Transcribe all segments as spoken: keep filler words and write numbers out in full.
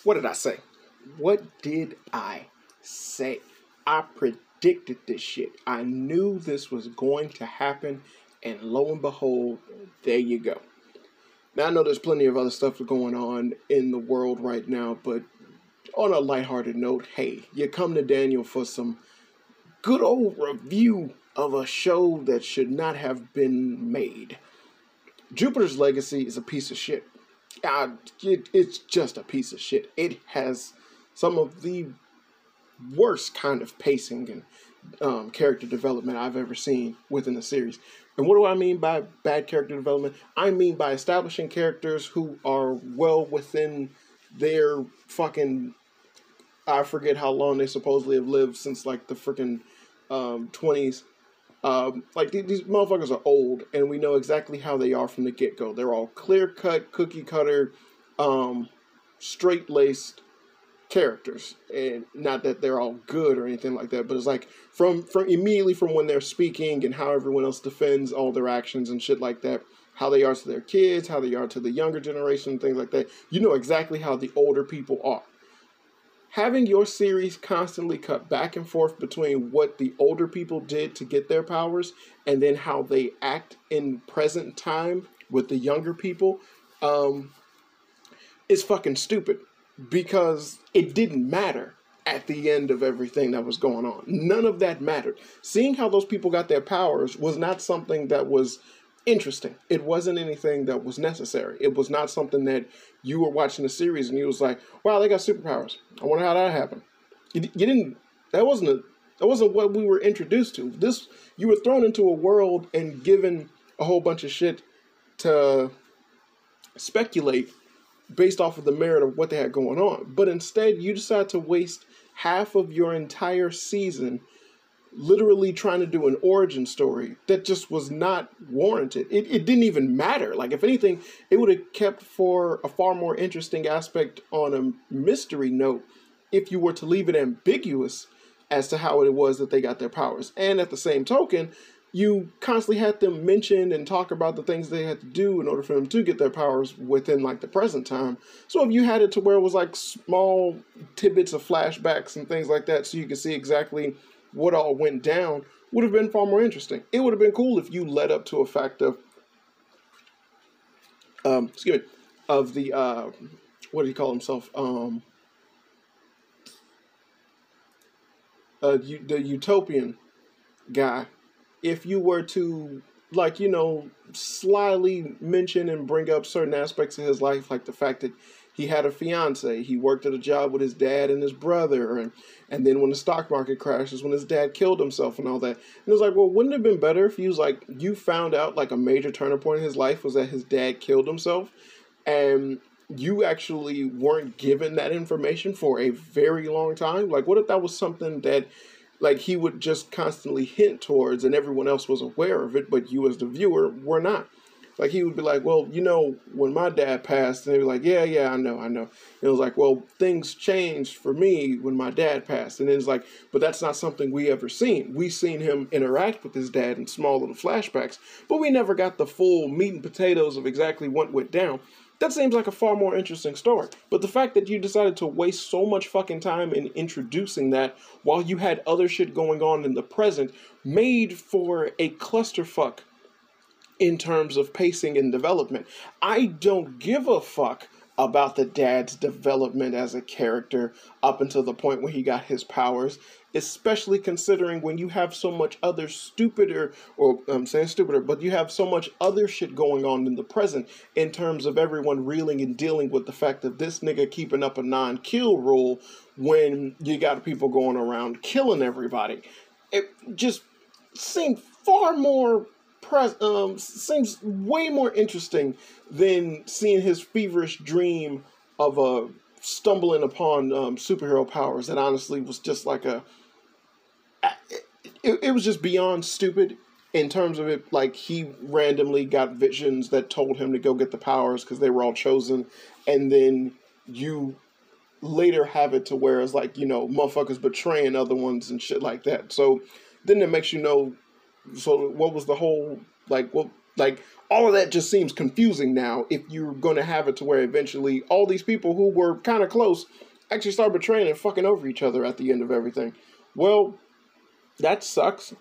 What did I say? What did I say? I predicted this shit. I knew this was going to happen, and lo and behold, there you go. Now, I know there's plenty of other stuff going on in the world right now, but on a lighthearted note, hey, you come to Daniel for some good old review of a show that should not have been made. Jupiter's Legacy is a piece of shit. Uh, it, it's just a piece of shit. It has some of the worst kind of pacing and um, character development I've ever seen within the series. And what do I mean by bad character development? I mean by establishing characters who are well within their fucking... I forget how long they supposedly have lived since, like, the freaking um, twenties. Um, like, th- these motherfuckers are old, and we know exactly how they are from the get-go. They're all clear-cut, cookie-cutter, um, straight-laced characters. And not that they're all good or anything like that, but it's like, from, from immediately from when they're speaking and how everyone else defends all their actions and shit like that, how they are to their kids, how they are to the younger generation, things like that. You know exactly how the older people are. Having your series constantly cut back and forth between what the older people did to get their powers and then how they act in present time with the younger people um, is fucking stupid, because it didn't matter at the end of everything that was going on. None of that mattered. Seeing how those people got their powers was not something that was interesting. It wasn't anything that was necessary. It was not something that you were watching the series and you was like, wow, they got superpowers. I wonder how that happened. You, you didn't, that wasn't a, that wasn't what we were introduced to. This, you were thrown into a world and given a whole bunch of shit to speculate based off of the merit of what they had going on. But instead, you decide to waste half of your entire season literally trying to do an origin story that just was not warranted. It, it didn't even matter. Like, if anything, it would have kept for a far more interesting aspect on a mystery note if you were to leave it ambiguous as to how it was that they got their powers. And at the same token, you constantly had them mention and talk about the things they had to do in order for them to get their powers within, like, the present time. So if you had it to where it was like small tidbits of flashbacks and things like that so you could see exactly what all went down, would have been far more interesting. It would have been cool if you led up to a fact of, um, excuse me, of the, uh, what did he call himself? Um, uh, the utopian guy. If you were to, like, you know, slyly mention and bring up certain aspects of his life, like the fact that he had a fiance, he worked at a job with his dad and his brother, and and then when the stock market crashes, when his dad killed himself and all that. And it was like, well, wouldn't it have been better if he was like, you found out like a major turning point in his life was that his dad killed himself, and you actually weren't given that information for a very long time? Like, what if that was something that, like, he would just constantly hint towards and everyone else was aware of it, but you as the viewer were not? Like, he would be like, well, you know, when my dad passed, and they'd be like, yeah, yeah, I know, I know. And it was like, well, things changed for me when my dad passed. And it's like, but that's not something we ever seen. We seen him interact with his dad in small little flashbacks, but we never got the full meat and potatoes of exactly what went down. That seems like a far more interesting story. But the fact that you decided to waste so much fucking time in introducing that while you had other shit going on in the present made for a clusterfuck in terms of pacing and development. I don't give a fuck about the dad's development as a character up until the point where he got his powers, especially considering when you have so much other stupider, or I'm saying stupider, but you have so much other shit going on in the present in terms of everyone reeling and dealing with the fact that this nigga keeping up a non-kill rule when you got people going around killing everybody. It just seemed far more Pres- um, seems way more interesting than seeing his feverish dream of uh, stumbling upon um, superhero powers. That honestly was just like a... It, it was just beyond stupid in terms of it. Like, he randomly got visions that told him to go get the powers because they were all chosen. And then you later have it to where it's like, you know, motherfuckers betraying other ones and shit like that. So then it makes you know... So what was the whole, like, what, like, all of that just seems confusing now if you're going to have it to where eventually all these people who were kind of close actually start betraying and fucking over each other at the end of everything. Well, that sucks.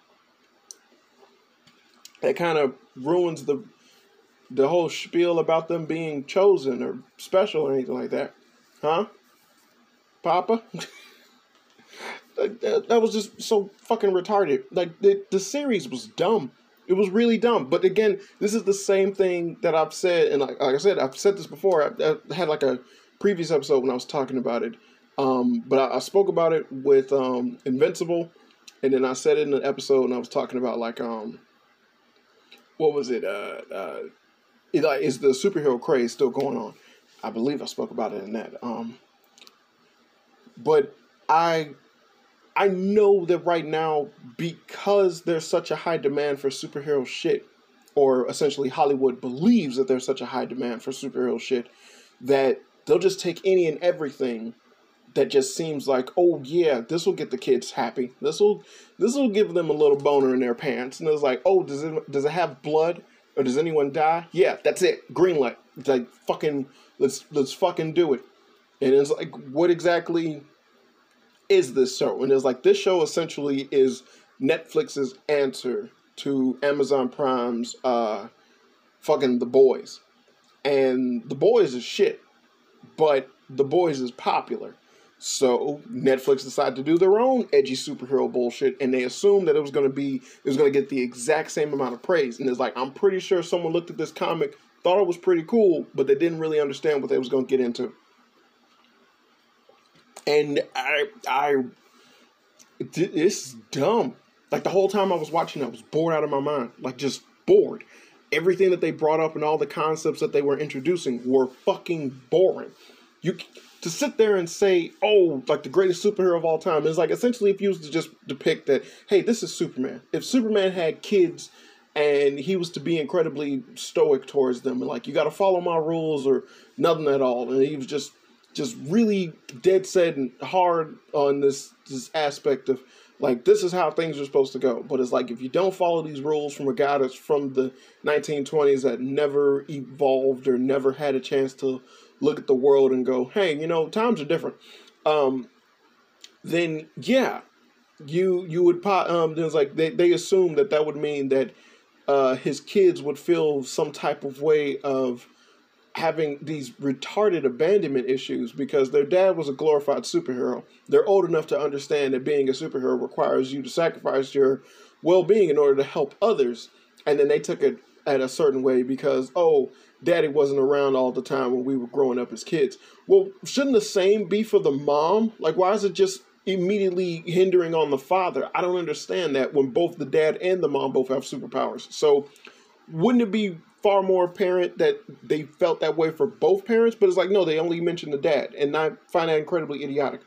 That kind of ruins the the whole spiel about them being chosen or special or anything like that. Huh? Papa? that, that was just so fucking retarded. Like, the, the series was dumb. It was really dumb. But again, this is the same thing that I've said, and like, like I said, I've said this before. I, I had like a previous episode when I was talking about it. Um, but I, I spoke about it with um, Invincible, and then I said it in an episode, and I was talking about like, um, what was it? Uh, uh, it, like, is the superhero craze still going on? I believe I spoke about it in that. Um, but I... I know that right now, because there's such a high demand for superhero shit, or essentially Hollywood believes that there's such a high demand for superhero shit, that they'll just take any and everything that just seems like, oh yeah, this will get the kids happy. This will this will give them a little boner in their pants. And it's like, oh, does it does it have blood? Or does anyone die? Yeah, that's it. Green light. It's like, fucking, let's let's fucking do it. And it's like, what exactly is this show? And it's like, this show essentially is Netflix's answer to Amazon Prime's uh fucking The Boys. And The Boys is shit, but The Boys is popular. So Netflix decided to do their own edgy superhero bullshit, and they assumed that it was going to be, it was going to get the exact same amount of praise. And it's like, I'm pretty sure someone looked at this comic, thought it was pretty cool, but they didn't really understand what they was going to get into. And I, I, it's dumb. Like, the whole time I was watching, I was bored out of my mind. Like, just bored. Everything that they brought up and all the concepts that they were introducing were fucking boring. You, to sit there and say, oh, like the greatest superhero of all time, is like, essentially if you was to just depict that, hey, this is Superman. If Superman had kids and he was to be incredibly stoic towards them, and like, you got to follow my rules or nothing at all, and he was just just really dead set and hard on this this aspect of, like, this is how things are supposed to go. But it's like, if you don't follow these rules from a guy that's from the nineteen twenties that never evolved or never had a chance to look at the world and go, hey, you know, times are different, um, then yeah, you you would pop. Um, there's like they they assume that that would mean that uh, his kids would feel some type of way of having these retarded abandonment issues because their dad was a glorified superhero. They're old enough to understand that being a superhero requires you to sacrifice your well-being in order to help others. And then they took it at a certain way because, oh, daddy wasn't around all the time when we were growing up as kids. Well, shouldn't the same be for the mom? Like, why is it just immediately hindering on the father? I don't understand that when both the dad and the mom both have superpowers. So wouldn't it be far more apparent that they felt that way for both parents? But it's like, no, they only mentioned the dad, and I find that incredibly idiotic.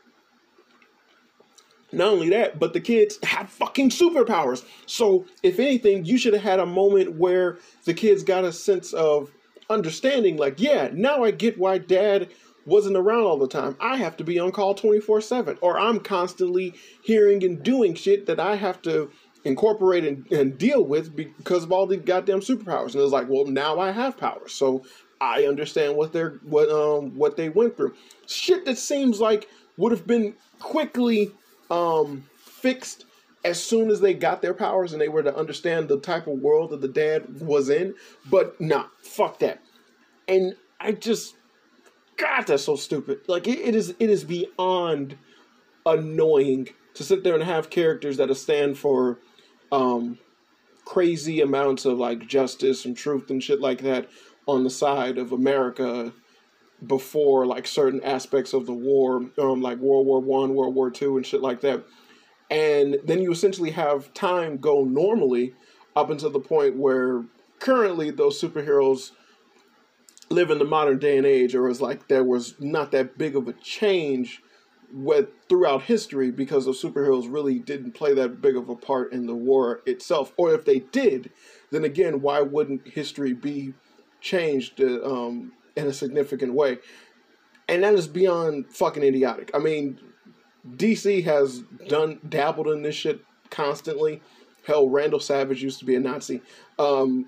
Not only that, but the kids had fucking superpowers. So if anything, you should have had a moment where the kids got a sense of understanding, like, yeah, now I get why dad wasn't around all the time. I have to be on call twenty-four seven, or I'm constantly hearing and doing shit that I have to incorporate and, and deal with because of all the goddamn superpowers. And it's like, well, now I have powers, so I understand what they're what um what they went through. Shit that seems like would have been quickly um fixed as soon as they got their powers and they were to understand the type of world that the dad was in. But nah, fuck that. And I just, God, that's so stupid. Like, it, it is it is beyond annoying to sit there and have characters that stand for um, crazy amounts of, like, justice and truth and shit like that on the side of America before, like, certain aspects of the war, um, like World War One, World War Two, and shit like that. And then you essentially have time go normally up until the point where currently those superheroes live in the modern day and age, or it's like there was not that big of a change with throughout history because the superheroes really didn't play that big of a part in the war itself. Or if they did, then again, why wouldn't history be changed uh, um, in a significant way? And that is beyond fucking idiotic. I mean, D C has done dabbled in this shit constantly. Hell, Randall Savage used to be a Nazi. Um,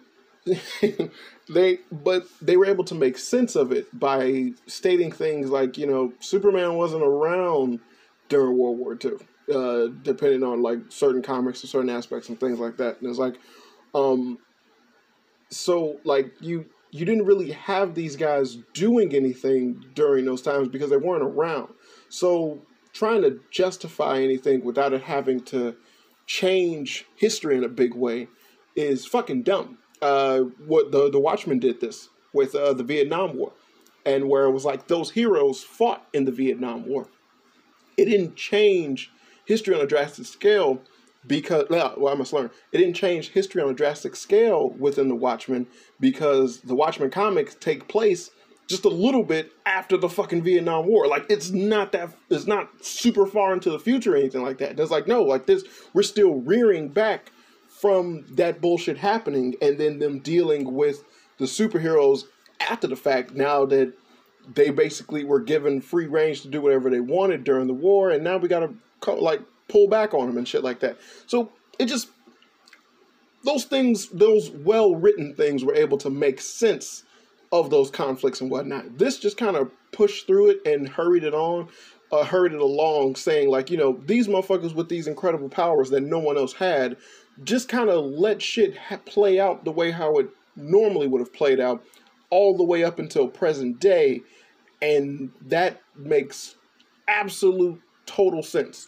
they but they were able to make sense of it by stating things like, you know, Superman wasn't around during World War Two, uh, depending on like certain comics or certain aspects and things like that. And it's like, um, so like you you didn't really have these guys doing anything during those times because they weren't around. So trying to justify anything without it having to change history in a big way is fucking dumb. Uh, what the the Watchmen did this with uh, the Vietnam War, and where it was like those heroes fought in the Vietnam War. It didn't change history on a drastic scale because, well, I must learn. It didn't change history on a drastic scale within the Watchmen because the Watchmen comics take place just a little bit after the fucking Vietnam War. Like, it's not that, it's not super far into the future or anything like that. It's like, no, like this, we're still rearing back from that bullshit happening and then them dealing with the superheroes after the fact, now that they basically were given free range to do whatever they wanted during the war, and now we gotta like pull back on them and shit like that. So it just, those things, those well-written things were able to make sense of those conflicts and whatnot. This just kind of pushed through it and hurried it on, uh, hurried it along, saying like, you know, these motherfuckers with these incredible powers that no one else had, just kind of let shit ha- play out the way how it normally would have played out, all the way up until present day, and that makes absolute total sense.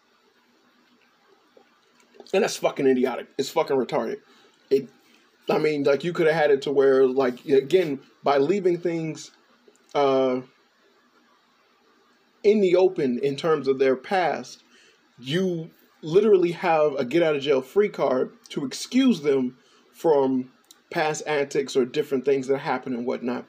And that's fucking idiotic. It's fucking retarded. It, I mean, like, you could have had it to where, like, again, by leaving things uh, in the open in terms of their past, you literally have a get out of jail free card to excuse them from past antics or different things that happen and whatnot.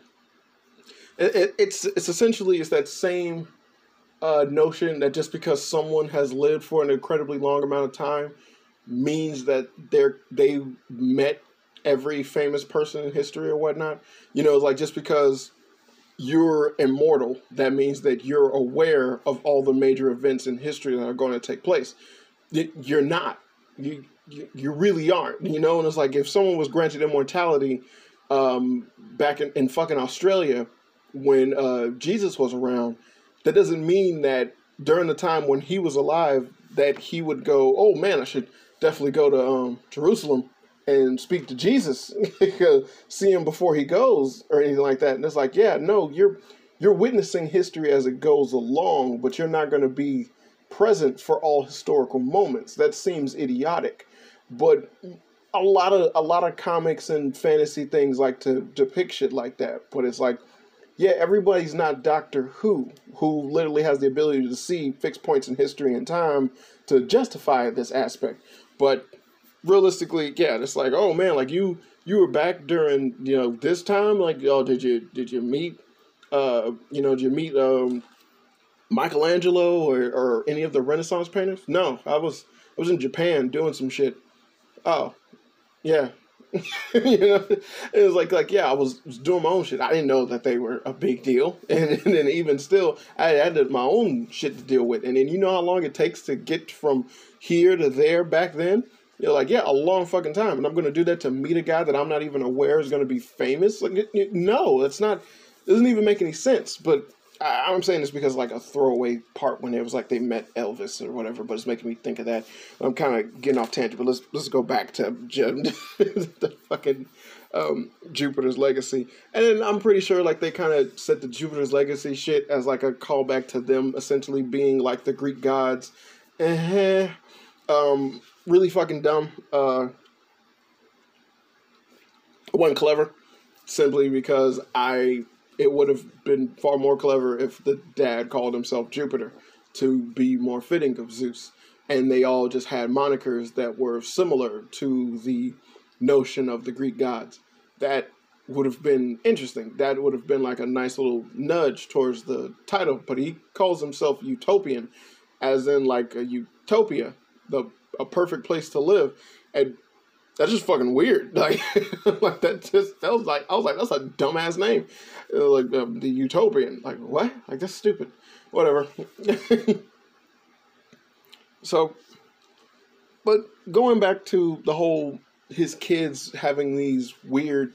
It, it, it's it's essentially it's that same uh, notion that just because someone has lived for an incredibly long amount of time means that they're they met every famous person in history or whatnot. You know, like, just because you're immortal, that means that you're aware of all the major events in history that are going to take place. You're not. You you, you really aren't. You know, and it's like, if someone was granted immortality um, back in, in fucking Australia when uh, Jesus was around, that doesn't mean that during the time when he was alive that he would go, oh man, I should definitely go to um, Jerusalem and speak to Jesus, see him before he goes, or anything like that. And it's like, yeah, no, you're you're witnessing history as it goes along, but you're not going to be present for all historical moments. That seems idiotic. But a lot of a lot of comics and fantasy things like to depict shit like that. But it's like, yeah, everybody's not Doctor Who, who literally has the ability to see fixed points in history and time to justify this aspect. But realistically, yeah, it's like, oh man, like you you were back during, you know, this time. Like, oh, did you did you meet, uh, you know, did you meet um, Michelangelo or, or any of the Renaissance painters? No, I was I was in Japan doing some shit. Oh, yeah. You know, it was like, like, yeah, I was, was doing my own shit. I didn't know that they were a big deal. And, and then even still, I had my own shit to deal with. And then you know how long it takes to get from here to there back then? You're like, yeah, a long fucking time. And I'm going to do that to meet a guy that I'm not even aware is going to be famous? Like, it, it, no, it's not, it doesn't even make any sense. But I, I'm saying this because, like, a throwaway part when it was like they met Elvis or whatever, but it's making me think of that. I'm kind of getting off tangent, but let's let's go back to the fucking um, Jupiter's Legacy. And then I'm pretty sure, like, they kind of set the Jupiter's Legacy shit as, like, a callback to them essentially being, like, the Greek gods. Uh-huh. Um, really fucking dumb. Uh, wasn't clever, simply because I... It would have been far more clever if the dad called himself Jupiter to be more fitting of Zeus. And they all just had monikers that were similar to the notion of the Greek gods. That would have been interesting. That would have been like a nice little nudge towards the title. But he calls himself Utopian, as in like a utopia, the a perfect place to live. And that's just fucking weird. Like, like that just, that was like, I was like, that's a dumbass name. Like, um, the Utopian. Like, what? Like, that's stupid. Whatever. So, but going back to the whole his kids having these weird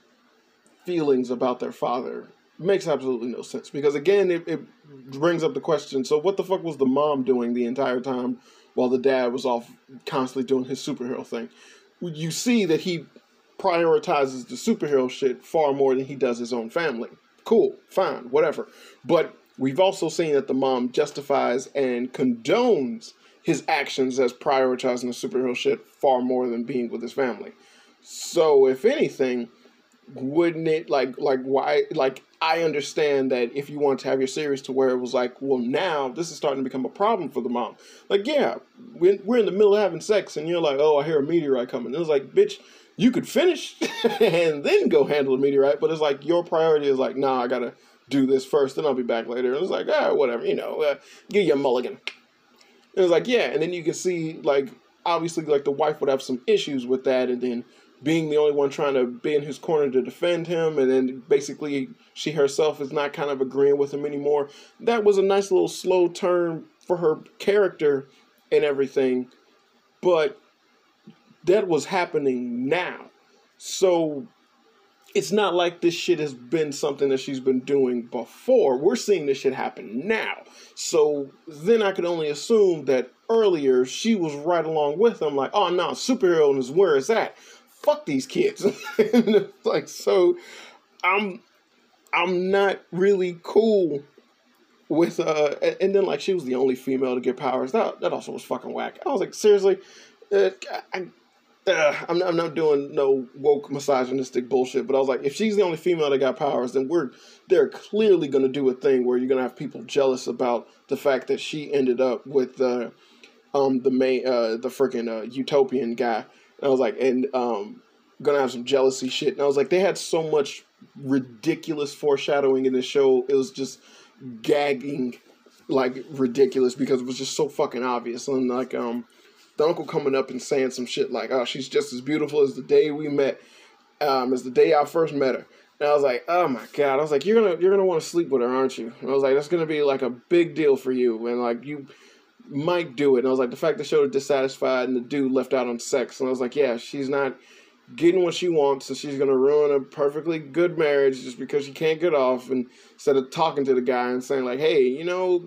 feelings about their father makes absolutely no sense. Because again, it, it brings up the question, so what the fuck was the mom doing the entire time while the dad was off constantly doing his superhero thing? You see that he prioritizes the superhero shit far more than he does his own family. Cool, fine, whatever. But we've also seen that the mom justifies and condones his actions as prioritizing the superhero shit far more than being with his family. So if anything, wouldn't it, like, like why, like, I understand that if you want to have your series to where it was like, well, now this is starting to become a problem for the mom. Like, yeah, we're, we're in the middle of having sex and you're like, oh, I hear a meteorite coming. It was like, bitch, you could finish and then go handle the meteorite. But it's like, your priority is like, nah, I gotta do this first, then I'll be back later. And it's like, ah, whatever, you know, uh, give you a mulligan. It was like, yeah, and then you can see, like, obviously, like, the wife would have some issues with that, and then being the only one trying to be in his corner to defend him, and then basically she herself is not kind of agreeing with him anymore. That was a nice little slow turn for her character and everything, but that was happening now. So it's not like this shit has been something that she's been doing before. We're seeing this shit happen now. So then I could only assume that earlier she was right along with him, like, oh no, superhero is where it's at. Fuck these kids. Like, so I'm I'm not really cool with uh and then like she was the only female to get powers. That that also was fucking whack. I was like, seriously, uh, I, uh, I'm not, I'm not doing no woke misogynistic bullshit. But I was like, if she's the only female that got powers, then we're they're clearly gonna do a thing where you're gonna have people jealous about the fact that she ended up with uh, um the main uh the freaking uh, utopian guy. And I was like, and um, gonna have some jealousy shit. And I was like, they had so much ridiculous foreshadowing in this show. It was just gagging, like, ridiculous because it was just so fucking obvious. And like, um, the uncle coming up and saying some shit like, oh, she's just as beautiful as the day we met, um, as the day I first met her. And I was like, oh my god. I was like, you're gonna you're gonna want to sleep with her, aren't you? And I was like, that's gonna be like a big deal for you. And like, you might do it. And I was like, the fact that she was dissatisfied and the dude left out on sex. And I was like, yeah, she's not getting what she wants, so she's going to ruin a perfectly good marriage just because she can't get off. And instead of talking to the guy and saying like, hey, you know,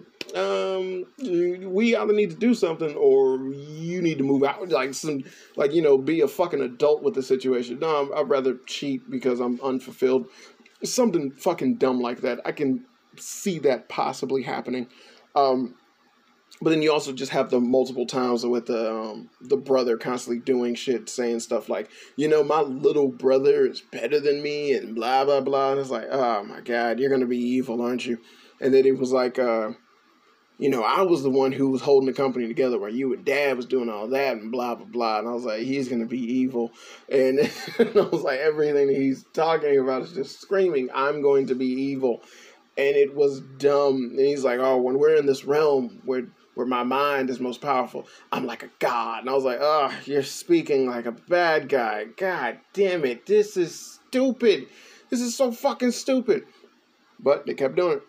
um, we either need to do something or you need to move out. Like, some, like, you know, be a fucking adult with the situation. No, I'd rather cheat because I'm unfulfilled. Something fucking dumb like that. I can see that possibly happening. Um, But then you also just have the multiple times with the um, the brother constantly doing shit, saying stuff like, you know, my little brother is better than me and blah, blah, blah. And it's like, oh, my God, you're going to be evil, aren't you? And then it was like, uh, you know, I was the one who was holding the company together while you and Dad was doing all that and blah, blah, blah. And I was like, he's going to be evil. And I was like, everything that he's talking about is just screaming, I'm going to be evil. And it was dumb. And he's like, oh, when we're in this realm where where my mind is most powerful, I'm like a god. And I was like, oh, you're speaking like a bad guy. God damn it. This is stupid. This is so fucking stupid. But they kept doing it.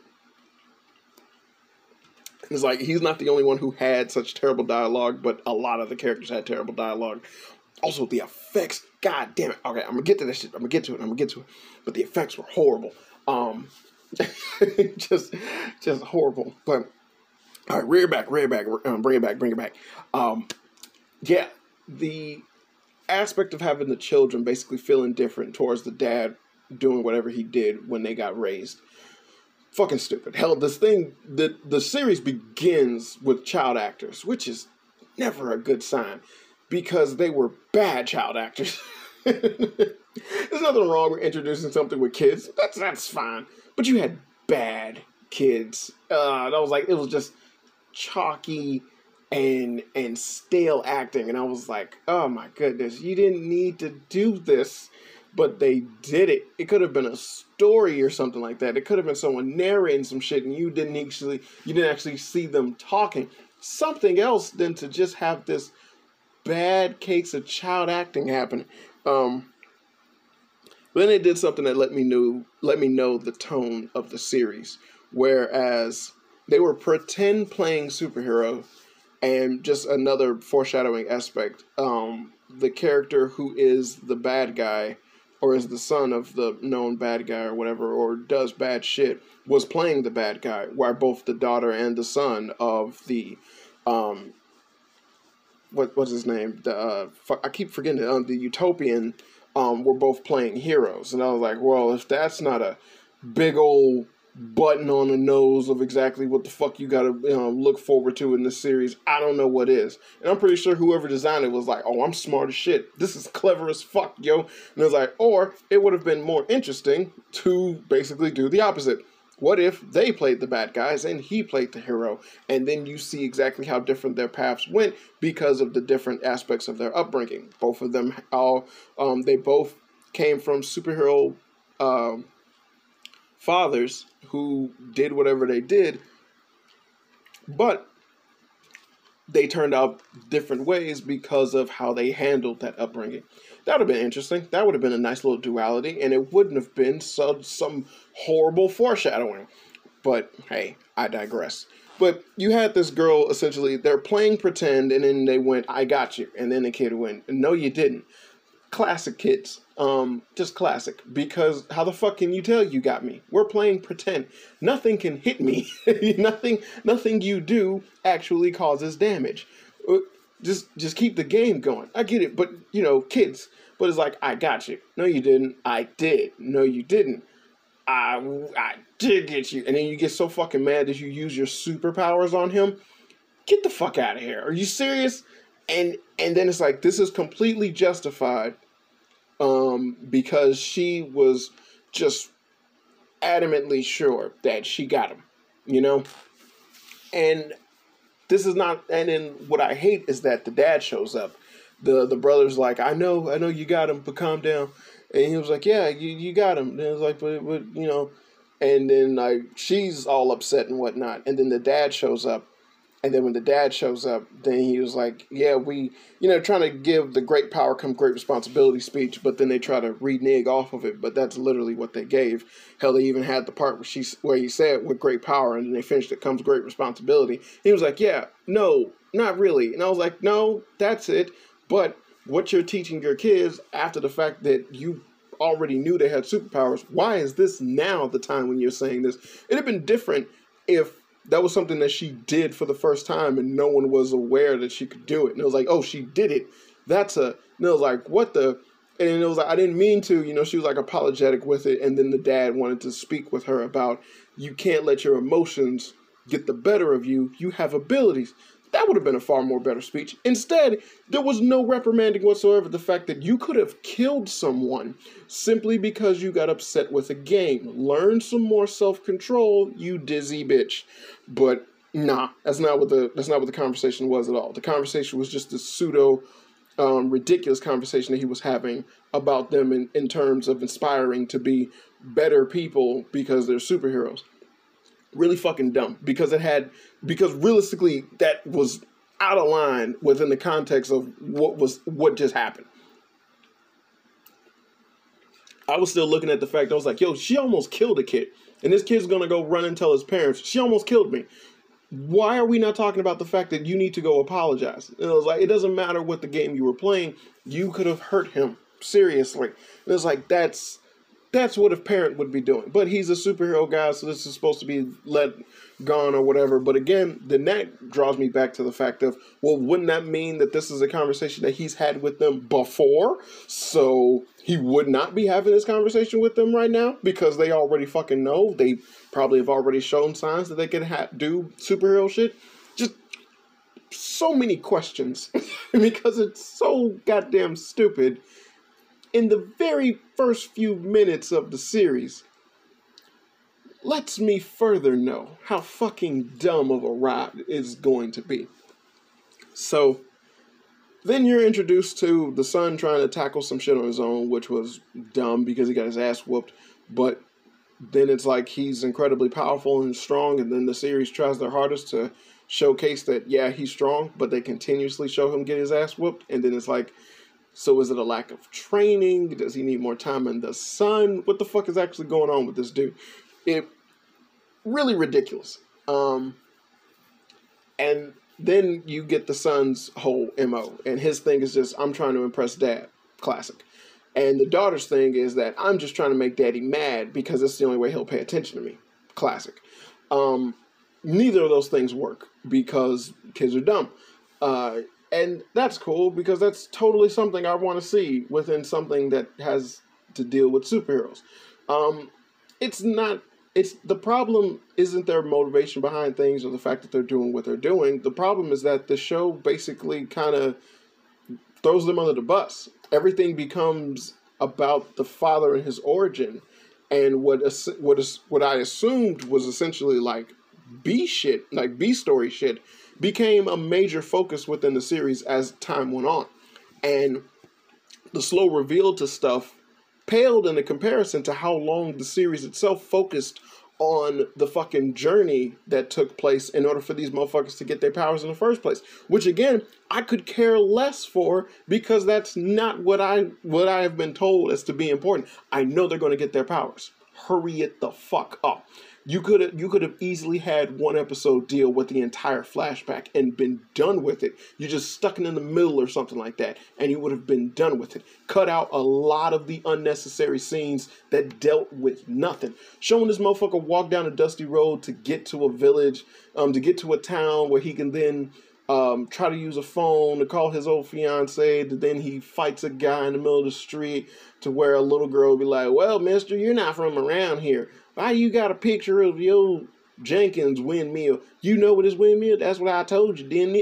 It's like, he's not the only one who had such terrible dialogue, but a lot of the characters had terrible dialogue. Also, the effects, god damn it. Okay, I'm gonna get to this shit. I'm gonna get to it. I'm gonna get to it. But the effects were horrible. Um, just, just horrible. But all right, rear back, rear back, um, bring it back, bring it back. Um, yeah, the aspect of having the children basically feeling different towards the dad doing whatever he did when they got raised. Fucking stupid. Hell, this thing, the, the series begins with child actors, which is never a good sign because they were bad child actors. There's nothing wrong with introducing something with kids. That's, that's fine. But you had bad kids. Uh, that was like, it was just chalky and and stale acting, and I was like, oh my goodness, you didn't need to do this, but they did it. It could have been a story or something like that. It could have been someone narrating some shit and you didn't actually you didn't actually see them talking. Something else than to just have this bad case of child acting happening. Um but then they did something that let me know let me know the tone of the series, whereas they were pretend playing superhero, and just another foreshadowing aspect. Um, the character who is the bad guy, or is the son of the known bad guy or whatever, or does bad shit, was playing the bad guy, while both the daughter and the son of the, um, what what's his name? The uh, I keep forgetting it, um, the Utopian, um, were both playing heroes, and I was like, well, if that's not a big old button on the nose of exactly what the fuck you gotta you know, look forward to in this series, I don't know what is. And I'm pretty sure whoever designed it was like, oh, I'm smart as shit. This is clever as fuck, yo. And it was like, or it would have been more interesting to basically do the opposite. What if they played the bad guys and he played the hero? And then you see exactly how different their paths went because of the different aspects of their upbringing. Both of them, all um, they both came from superhero um, fathers who did whatever they did, but they turned out different ways because of how they handled that upbringing. That would have been interesting. That would have been a nice little duality, and it wouldn't have been some, some horrible foreshadowing. But, hey, I digress. But you had this girl, essentially, they're playing pretend, and then they went, I got you. And then the kid went, no, you didn't. Classic kids. Um, just classic. Because how the fuck can you tell you got me? We're playing pretend. Nothing can hit me. nothing nothing you do actually causes damage. Just just keep the game going. I get it, but, you know, kids. But it's like, I got you. No, you didn't. I did. No, you didn't. I, I did get you. And then you get so fucking mad that you use your superpowers on him. Get the fuck out of here. Are you serious? And and then it's like, this is completely justified um, because she was just adamantly sure that she got him, you know? And this is not, and then what I hate is that the dad shows up. The the brother's like, I know, I know you got him, but calm down. And he was like, yeah, you, you got him. And it was like, but, but, you know, and then like she's all upset and whatnot. And then the dad shows up. And then when the dad shows up, then he was like, yeah, we, you know, trying to give the great power come great responsibility speech, but then they try to renege off of it. But that's literally what they gave. Hell, they even had the part where she, where he said with great power, and then they finished it comes great responsibility. He was like, yeah, no, not really. And I was like, no, that's it. But what you're teaching your kids after the fact that you already knew they had superpowers, why is this now the time when you're saying this? It'd have been different if that was something that she did for the first time and no one was aware that she could do it. And it was like, oh, she did it. That's a, and it was like, what the, and it was like, I didn't mean to, you know, she was like apologetic with it. And then the dad wanted to speak with her about, you can't let your emotions get the better of you. You have abilities. That would have been a far more better speech. Instead, there was no reprimanding whatsoever the fact that you could have killed someone simply because you got upset with a game. Learn some more self-control, you dizzy bitch. But nah, that's not what the that's not what the conversation was at all. The conversation was just this pseudo um, ridiculous conversation that he was having about them in, in terms of inspiring to be better people because they're superheroes. Really fucking dumb, because it had, because realistically that was out of line within the context of what was, what just happened. I was still looking at the fact, I was like, yo, she almost killed a kid, and this kid's gonna go run and tell his parents, she almost killed me. Why are we not talking about the fact that you need to go apologize? And it was like, it doesn't matter what the game you were playing, you could have hurt him, seriously. And it was like, that's, That's what a parent would be doing. But he's a superhero guy, so this is supposed to be let gone or whatever. But again, then that draws me back to the fact of, well, wouldn't that mean that this is a conversation that he's had with them before? So he would not be having this conversation with them right now because they already fucking know. They probably have already shown signs that they can ha- do superhero shit. Just so many questions because it's so goddamn stupid. In the very first few minutes of the series, lets me further know how fucking dumb of a ride it's going to be. So, then you're introduced to the son trying to tackle some shit on his own, which was dumb because he got his ass whooped, but then it's like he's incredibly powerful and strong, and then the series tries their hardest to showcase that, yeah, he's strong, but they continuously show him get his ass whooped, and then it's like, so is it a lack of training? Does he need more time in the sun? What the fuck is actually going on with this dude? It really ridiculous. Um, and then you get the son's whole M O, and his thing is just, I'm trying to impress dad. Classic. And the daughter's thing is that I'm just trying to make daddy mad because it's the only way he'll pay attention to me. Classic. Um, neither of those things work because kids are dumb. Uh, and that's cool because that's totally something I want to see within something that has to deal with superheroes. Um, it's not, it's, the problem isn't their motivation behind things or the fact that they're doing what they're doing. The problem is that the show basically kind of throws them under the bus. Everything becomes about the father and his origin. And what what is what I assumed was essentially like B shit, like B story shit, became a major focus within the series as time went on. And the slow reveal to stuff paled in a comparison to how long the series itself focused on the fucking journey that took place in order for these motherfuckers to get their powers in the first place. Which again, I could care less for because that's not what I what I have been told as to be important. I know they're going to get their powers. Hurry it the fuck up. You could have you could have easily had one episode deal with the entire flashback and been done with it. You just stuck it in the middle or something like that, and you would have been done with it. Cut out a lot of the unnecessary scenes that dealt with nothing. Showing this motherfucker walk down a dusty road to get to a village, um, to get to a town where he can then um, try to use a phone to call his old fiance. To then he fights a guy in the middle of the street to where a little girl will be like, "Well, mister, you're not from around here. Why you got a picture of your Jenkins windmill? You know what is windmill? That's what I told you, didn't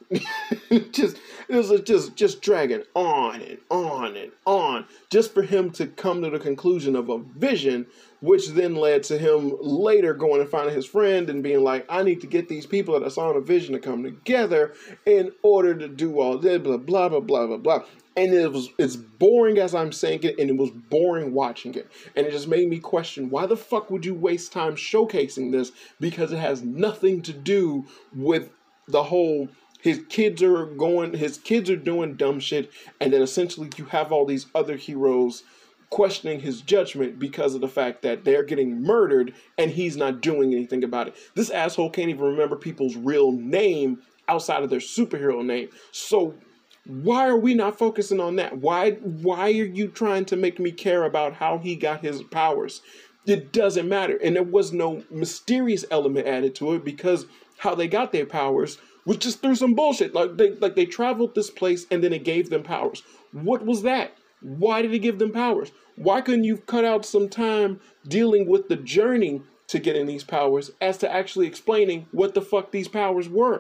it?" just it was just just dragging on and on and on, just for him to come to the conclusion of a vision, which then led to him later going and finding his friend and being like, "I need to get these people that I saw in a vision to come together in order to do all this, blah blah blah blah blah blah." And it was it's boring as I'm saying it, and it was boring watching it. And it just made me question, why the fuck would you waste time showcasing this? Because it has nothing to do with the whole, his kids are going, his kids are doing dumb shit, and then essentially you have all these other heroes questioning his judgment because of the fact that they're getting murdered and he's not doing anything about it. This asshole can't even remember people's real name outside of their superhero name. So why are we not focusing on that? Why why are you trying to make me care about how he got his powers? It doesn't matter. And there was no mysterious element added to it because how they got their powers was just through some bullshit. Like they like they traveled this place and then it gave them powers. What was that? Why did it give them powers? Why couldn't you cut out some time dealing with the journey to getting these powers as to actually explaining what the fuck these powers were?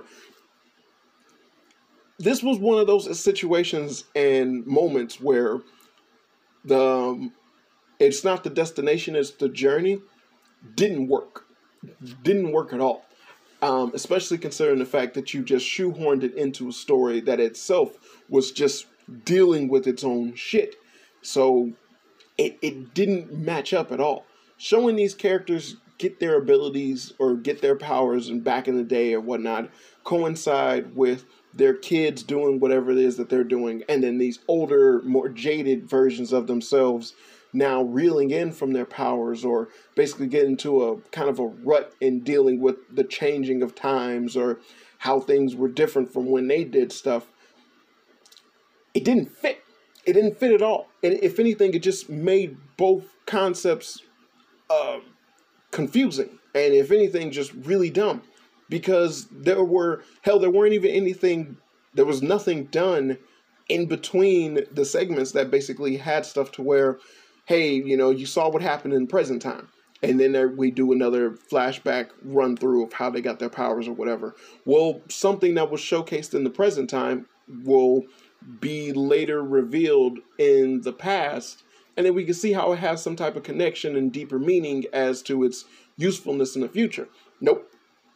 This was one of those situations and moments where the um, it's not the destination, it's the journey. Didn't work. Didn't work at all. Um, especially considering the fact that you just shoehorned it into a story that itself was just dealing with its own shit. So it, it didn't match up at all. Showing these characters get their abilities or get their powers and back in the day or whatnot coincide with their kids doing whatever it is that they're doing, and then these older, more jaded versions of themselves now reeling in from their powers or basically get into a kind of a rut in dealing with the changing of times or how things were different from when they did stuff. It didn't fit. It didn't fit at all. And if anything, it just made both concepts uh, confusing. And if anything, just really dumb. Because there were, hell, there weren't even anything, there was nothing done in between the segments that basically had stuff to where, hey, you know, you saw what happened in present time. And then there, we do another flashback run through of how they got their powers or whatever. Well, something that was showcased in the present time will be later revealed in the past. And then we can see how it has some type of connection and deeper meaning as to its usefulness in the future. Nope.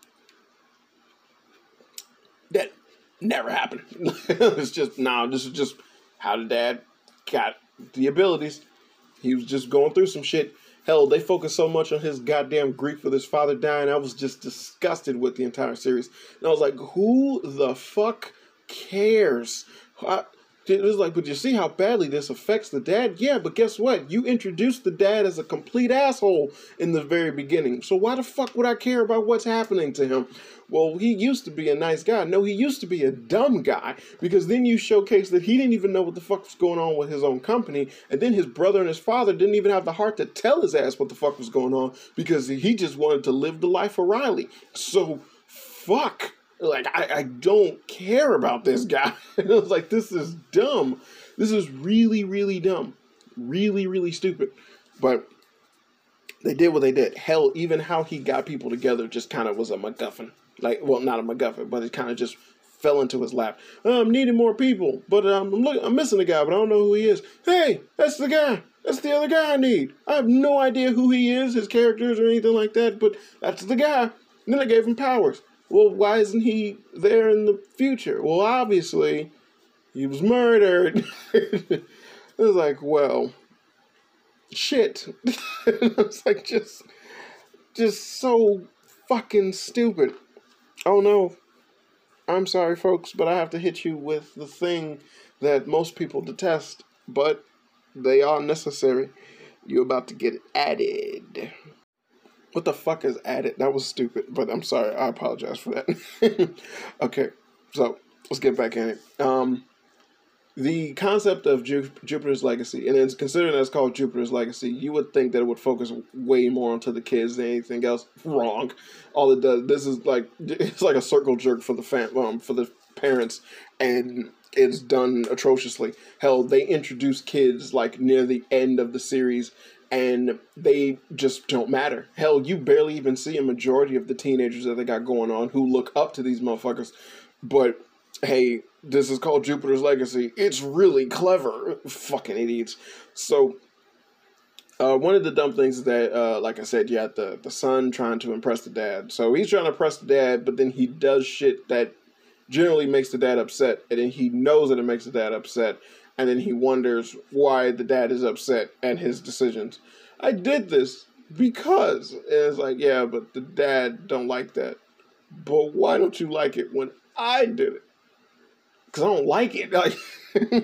That never happened. It's just, nah, this is just how the dad got the abilities. He was just going through some shit. Hell, they focused so much on his goddamn grief with his father dying. I was just disgusted with the entire series. And I was like, who the fuck cares? I, It was like, but you see how badly this affects the dad? Yeah, but guess what? You introduced the dad as a complete asshole in the very beginning. So why the fuck would I care about what's happening to him? Well, he used to be a nice guy. No, he used to be a dumb guy, because then you showcase that he didn't even know what the fuck was going on with his own company, and then his brother and his father didn't even have the heart to tell his ass what the fuck was going on, because he just wanted to live the life of Riley. So, fuck. Like, I, I don't care about this guy. And I was like, this is dumb. This is really, really dumb. Really, really stupid. But they did what they did. Hell, even how he got people together just kind of was a MacGuffin. Like, well, not a MacGuffin, but it kind of just fell into his lap. Oh, I'm needing more people, but um, I'm, look, I'm missing a guy, but I don't know who he is. Hey, that's the guy. That's the other guy I need. I have no idea who he is, his characters or anything like that, but that's the guy. And then I gave him powers. Well, why isn't he there in the future? Well, obviously, he was murdered. It was like, well, shit. I was like, just, just so fucking stupid. Oh no, I'm sorry, folks, but I have to hit you with the thing that most people detest, but they are necessary. You're about to get added. What the fuck is added? That was stupid, but I'm sorry. I apologize for that. Okay, so let's get back in it. Um, the concept of Ju- Jupiter's Legacy, and it's considering that it's called Jupiter's Legacy, you would think that it would focus way more onto the kids than anything else. Wrong. All it does, this is like, it's like a circle jerk for the fam, um, for the parents, and it's done atrociously. Hell, they introduce kids like near the end of the series, and they just don't matter. Hell, you barely even see a majority of the teenagers that they got going on who look up to these motherfuckers. But, hey, this is called Jupiter's Legacy. It's really clever. Fucking idiots. So, uh, one of the dumb things is that, uh, like I said, you had the, the son trying to impress the dad. So he's trying to impress the dad, but then he does shit that generally makes the dad upset. And then he knows that it makes the dad upset. And then he wonders why the dad is upset at his decisions. I did this because. And it's like, yeah, but the dad don't like that. But why don't you like it when I did it? Because I don't like it. Like, and,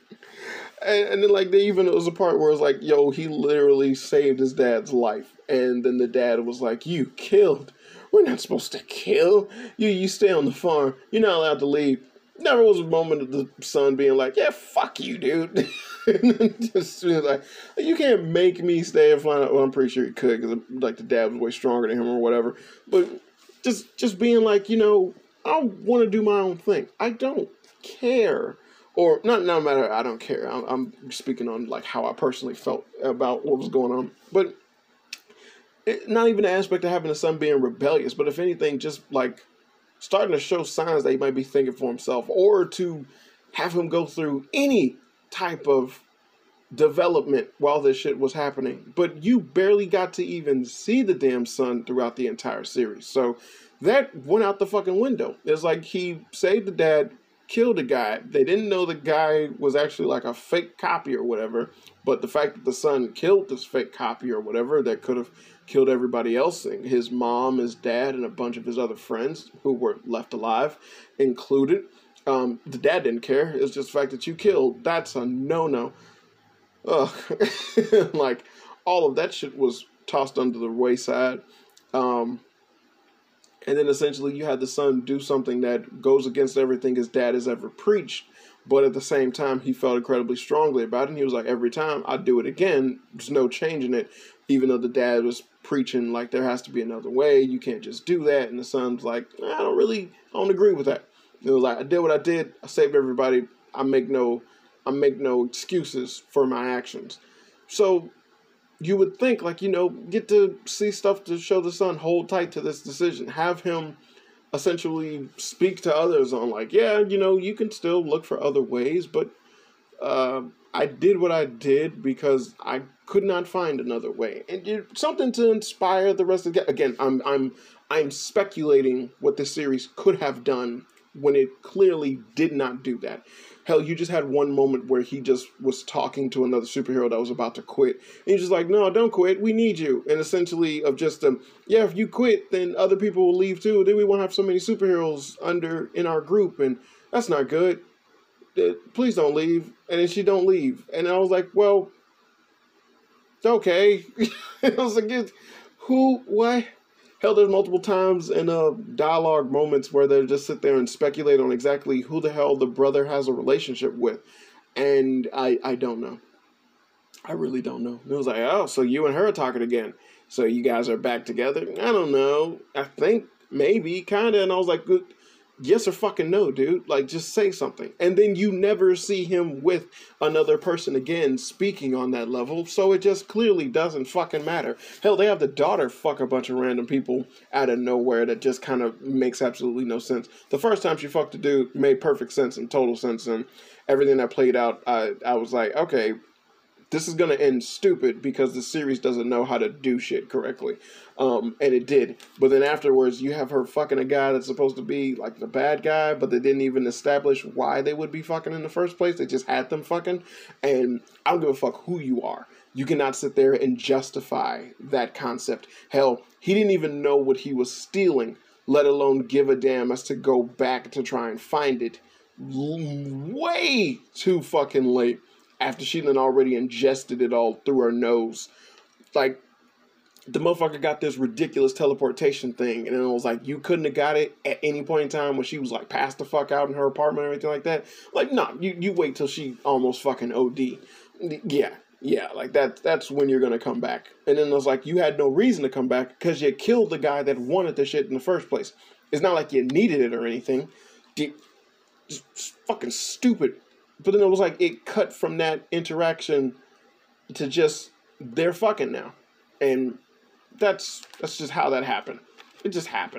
and then, like, they even, it was a part where it was like, yo, he literally saved his dad's life. And then the dad was like, you killed. We're not supposed to kill. You, you stay on the farm. You're not allowed to leave. Never was a moment of the son being like, yeah, fuck you, dude. And then just like, you can't make me stay and find out. Well, I'm pretty sure he could, because like the dad was way stronger than him or whatever. But just just being like, you know, I want to do my own thing. I don't care. Or not, no matter, I don't care. I'm, I'm speaking on like how I personally felt about what was going on. But it, not even the aspect of having a son being rebellious, but if anything, just like starting to show signs that he might be thinking for himself, or to have him go through any type of development while this shit was happening. But you barely got to even see the damn son throughout the entire series. So that went out the fucking window. It's like he saved the dad, killed a guy. They didn't know the guy was actually like a fake copy or whatever. But the fact that the son killed this fake copy or whatever that could have killed everybody else, his mom, his dad, and a bunch of his other friends who were left alive included. Um, the dad didn't care. It's just the fact that you killed. That's a no-no. Ugh. Like, all of that shit was tossed under the wayside. Um, and then essentially you had the son do something that goes against everything his dad has ever preached. But at the same time, he felt incredibly strongly about it. And he was like, every time I do it again, there's no change in it. Even though the dad was preaching like there has to be another way. You can't just do that. And the son's like, I don't really, I don't agree with that. It was like, I did what I did. I saved everybody. I make no, I make no excuses for my actions. So you would think, like, you know, get to see stuff to show the son, hold tight to this decision. Have him essentially speak to others on like, yeah, you know, you can still look for other ways, but uh, I did what I did because I could not find another way. And it, something to inspire the rest of the, again, I'm I'm I'm speculating what this series could have done when it clearly did not do that. Hell, you just had one moment where he just was talking to another superhero that was about to quit. And he's just like, no, don't quit. We need you. And essentially of just, um, yeah, if you quit, then other people will leave too. Then we won't have so many superheroes under in our group. And that's not good. please don't leave. And then she don't leave. And I was like, well, okay. I was like, who, what? Hell, there's multiple times in uh, dialogue moments where they just sit there and speculate on exactly who the hell the brother has a relationship with. And I, I don't know. I really don't know. And it was like, oh, so you and her are talking again. So you guys are back together? I don't know. I think maybe, kind of. And I was like, yes or fucking no, dude. Like, just say something. And then you never see him with another person again speaking on that level. So it just clearly doesn't fucking matter. Hell, they have the daughter fuck a bunch of random people out of nowhere that just kind of makes absolutely no sense. The first time she fucked a dude made perfect sense and total sense. And everything that played out, I, I was like, okay, this is going to end stupid because the series doesn't know how to do shit correctly. Um, and it did. But then afterwards, you have her fucking a guy that's supposed to be like the bad guy, but they didn't even establish why they would be fucking in the first place. They just had them fucking. And I don't give a fuck who you are. You cannot sit there and justify that concept. Hell, he didn't even know what he was stealing, let alone give a damn as to go back to try and find it way too fucking late after she done already ingested it all through her nose. Like, the motherfucker got this ridiculous teleportation thing, and then it was like, you couldn't have got it at any point in time when she was like passed the fuck out in her apartment or anything like that. Like, no, nah, you, you wait till she almost fucking O D. Yeah, yeah, like that. That's when you're gonna come back. And then it was like, you had no reason to come back because you killed the guy that wanted the shit in the first place. It's not like you needed it or anything. Just fucking stupid. But then it was like, it cut from that interaction to just, they're fucking now. And that's that's just how that happened. It just happened.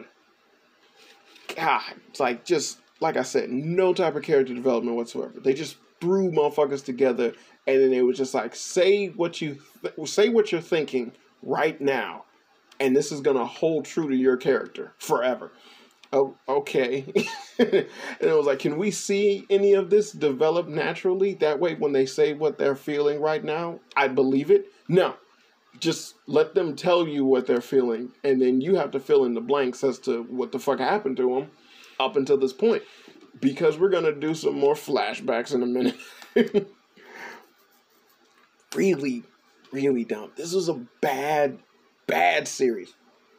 God, it's like, just, like I said, no type of character development whatsoever. They just threw motherfuckers together, and then it was just like, say what you, th- say what you're thinking right now, and this is gonna hold true to your character forever. Oh, okay. And it was like, can we see any of this develop naturally? That way, when they say what they're feeling right now, I believe it. No. Just let them tell you what they're feeling, and then you have to fill in the blanks as to what the fuck happened to them up until this point. Because we're going to do some more flashbacks in a minute. Really, really dumb. This was a bad, bad series.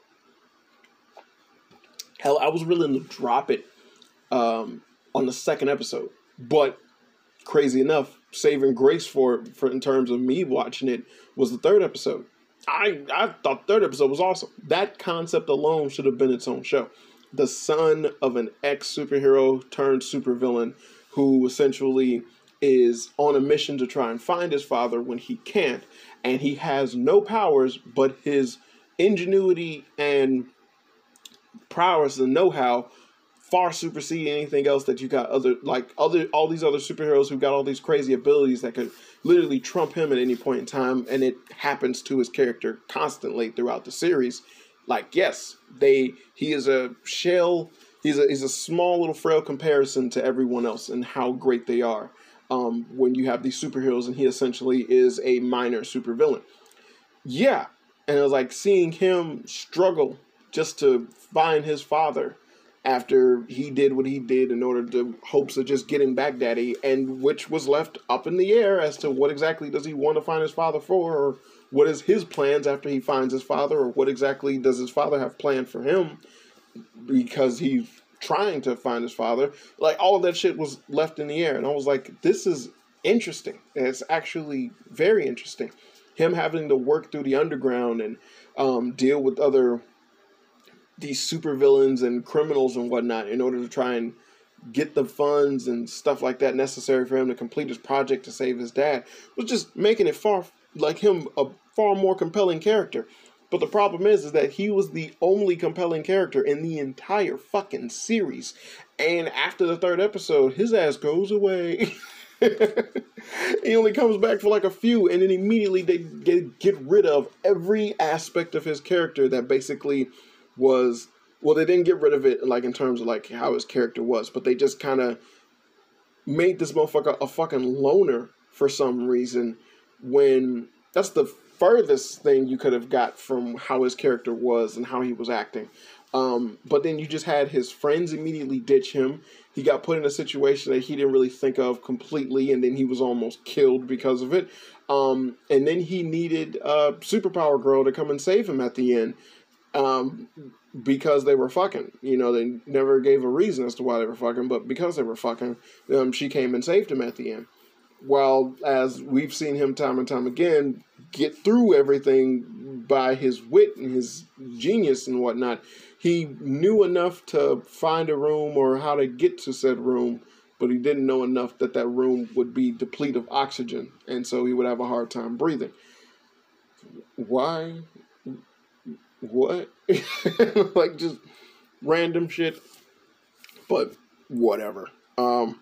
Hell, I was willing to drop it um, on the second episode. But, crazy enough, saving grace for it, for in terms of me watching it, was the third episode. I, I thought the third episode was awesome. That concept alone should have been its own show. The son of an ex-superhero turned supervillain who essentially is on a mission to try and find his father when he can't. And he has no powers, but his ingenuity and prowess and know-how far supersede anything else that you got other like other all these other superheroes who got all these crazy abilities that could literally trump him at any point in time, and it happens to his character constantly throughout the series. Like, yes, they he is a shell, he's a he's a small little frail comparison to everyone else and how great they are. Um, when you have these superheroes and he essentially is a minor supervillain. Yeah, and it was like seeing him struggle just to find his father after he did what he did in order to hopes of just getting Baghdadi, and which was left up in the air as to what exactly does he want to find his father for, or what is his plans after he finds his father, or what exactly does his father have planned for him because he's trying to find his father. Like, all of that shit was left in the air, and I was like, this is interesting. And it's actually very interesting. Him having to work through the underground and um, deal with other these supervillains and criminals and whatnot in order to try and get the funds and stuff like that necessary for him to complete his project to save his dad was just making it far, like him, a far more compelling character. But the problem is, is that he was the only compelling character in the entire fucking series. And after the third episode, his ass goes away. He only comes back for like a few, and then immediately they get, get rid of every aspect of his character that basically was, well, they didn't get rid of it like in terms of like how his character was, but they just kind of made this motherfucker a fucking loner for some reason, when that's the furthest thing you could have got from how his character was and how he was acting. Um, but then you just had his friends immediately ditch him. He got put in a situation that he didn't really think of completely, and then he was almost killed because of it. Um, and then he needed a superpower girl to come and save him at the end, um, because they were fucking. You know, they never gave a reason as to why they were fucking, but because they were fucking, um, she came and saved him at the end. While, as we've seen him time and time again, get through everything by his wit and his genius and whatnot, he knew enough to find a room or how to get to said room, but he didn't know enough that that room would be depleted of oxygen, and so he would have a hard time breathing. Why? What? Like, just random shit. But whatever. Um...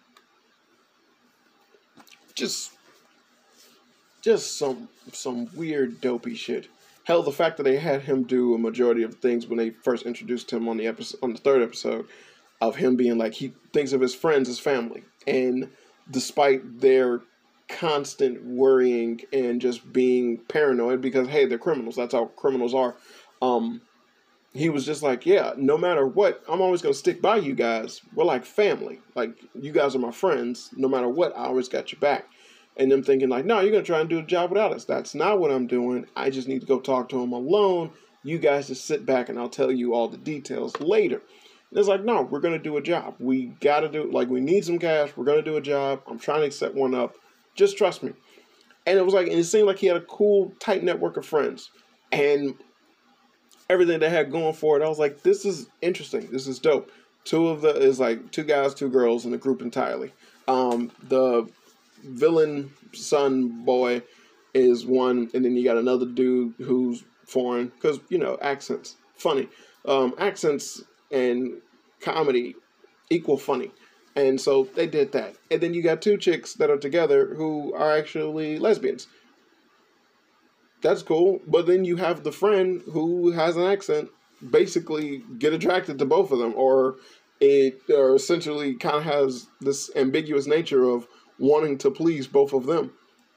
Just, just some some weird dopey shit. Hell, the fact that they had him do a majority of things when they first introduced him on the episode, on the third episode, of him being like he thinks of his friends as family, and despite their constant worrying and just being paranoid because hey, they're criminals. That's how criminals are. Um, he was just like, yeah, no matter what, I'm always going to stick by you guys. We're like family. Like, you guys are my friends. No matter what, I always got your back. And them thinking like, no, you're going to try and do the job without us. That's not what I'm doing. I just need to go talk to him alone. You guys just sit back and I'll tell you all the details later. And it's like, no, we're going to do a job. We got to do, like, we need some cash. We're going to do a job. I'm trying to set one up. Just trust me. And it was like, and it seemed like he had a cool, tight network of friends. And everything they had going for it, I was like, this is interesting. This is dope. Two of the, is like two guys, two girls in the group entirely. Um, the villain son boy is one, and then you got another dude who's foreign, because, you know, accents, funny. Um, accents and comedy equal funny. And so they did that. And then you got two chicks that are together who are actually lesbians. That's cool. But then you have the friend who has an accent basically get attracted to both of them, or it or essentially kind of has this ambiguous nature of wanting to please both of them.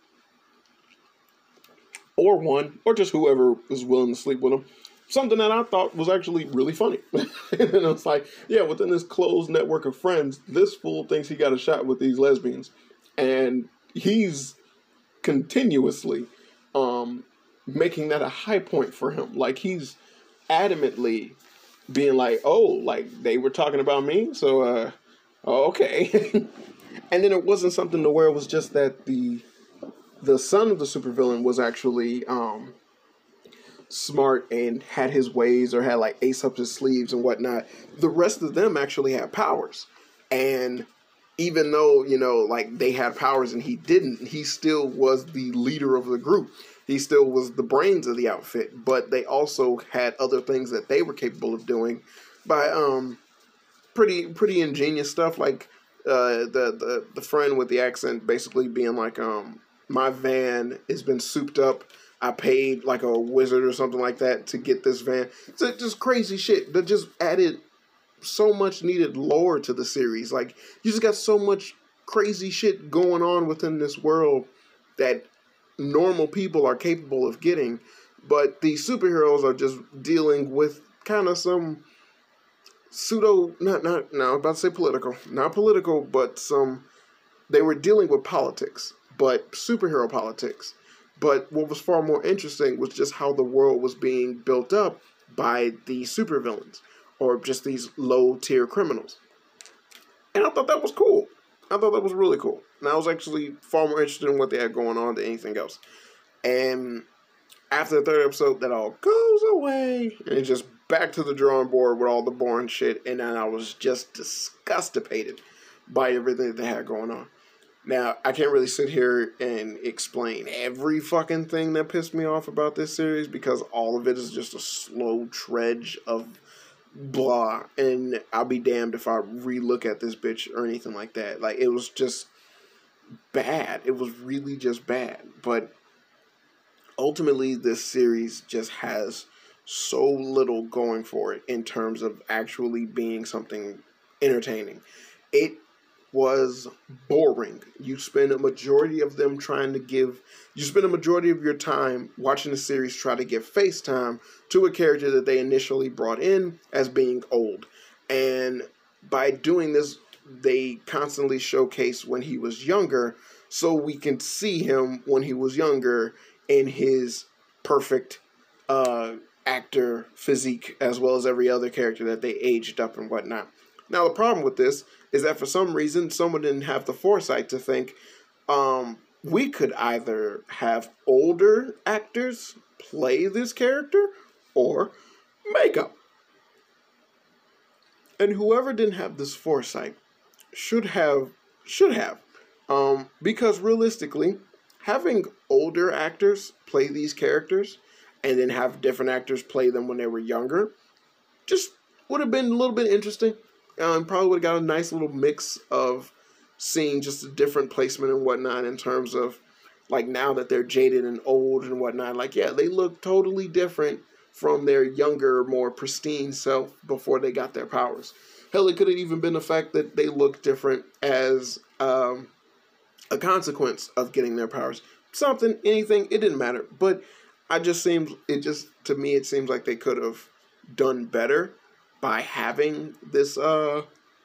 Or one, or just whoever is willing to sleep with them. Something that I thought was actually really funny. And it's like, yeah, within this closed network of friends, this fool thinks he got a shot with these lesbians. And he's continuously um, making that a high point for him. Like, he's adamantly being like, oh, like, they were talking about me? So, uh, oh, okay. And then it wasn't something to where it was just that the the son of the supervillain was actually um, smart and had his ways, or had like ace up his sleeves and whatnot. The rest of them actually had powers. And even though, you know, like they had powers and he didn't, he still was the leader of the group. He still was the brains of the outfit, but they also had other things that they were capable of doing by um, pretty pretty ingenious stuff, like uh, the, the, the friend with the accent basically being like, um, my van has been souped up. I paid like a wizard or something like that to get this van. So just crazy shit that just added so much needed lore to the series. Like, you just got so much crazy shit going on within this world that normal people are capable of getting, but these superheroes are just dealing with kind of some pseudo, not, not, no, I'm about to say political, not political, but some, they were dealing with politics, but superhero politics. But what was far more interesting was just how the world was being built up by the supervillains, or just these low-tier criminals. And I thought that was cool. I thought that was really cool. And I was actually far more interested in what they had going on than anything else. And after the third episode, that all goes away. And it's just back to the drawing board with all the boring shit. And then I was just disgustipated by everything that they had going on. Now, I can't really sit here and explain every fucking thing that pissed me off about this series, because all of it is just a slow trudge of blah, and I'll be damned if I re-look at this bitch or anything like that. Like, it was just bad. It was really just bad. But ultimately, this series just has so little going for it in terms of actually being something entertaining. It was boring. You spend a majority of them trying to give, you spend a majority of your time watching the series try to give face time to a character that they initially brought in as being old. And by doing this, they constantly showcase when he was younger, so we can see him when he was younger in his perfect uh, actor physique, as well as every other character that they aged up and whatnot. Now, the problem with this is that for some reason, someone didn't have the foresight to think, um, we could either have older actors play this character or makeup. And whoever didn't have this foresight should have, should have. Um, because realistically, having older actors play these characters and then have different actors play them when they were younger just would have been a little bit interesting. Um, probably would have got a nice little mix of seeing just a different placement and whatnot in terms of, like, now that they're jaded and old and whatnot. Like, yeah, they look totally different from their younger, more pristine self before they got their powers. Hell, it could have even been the fact that they look different as um, a consequence of getting their powers. Something, anything, it didn't matter. But I just seems, it just, to me, it seems like they could have done better by having this, uh,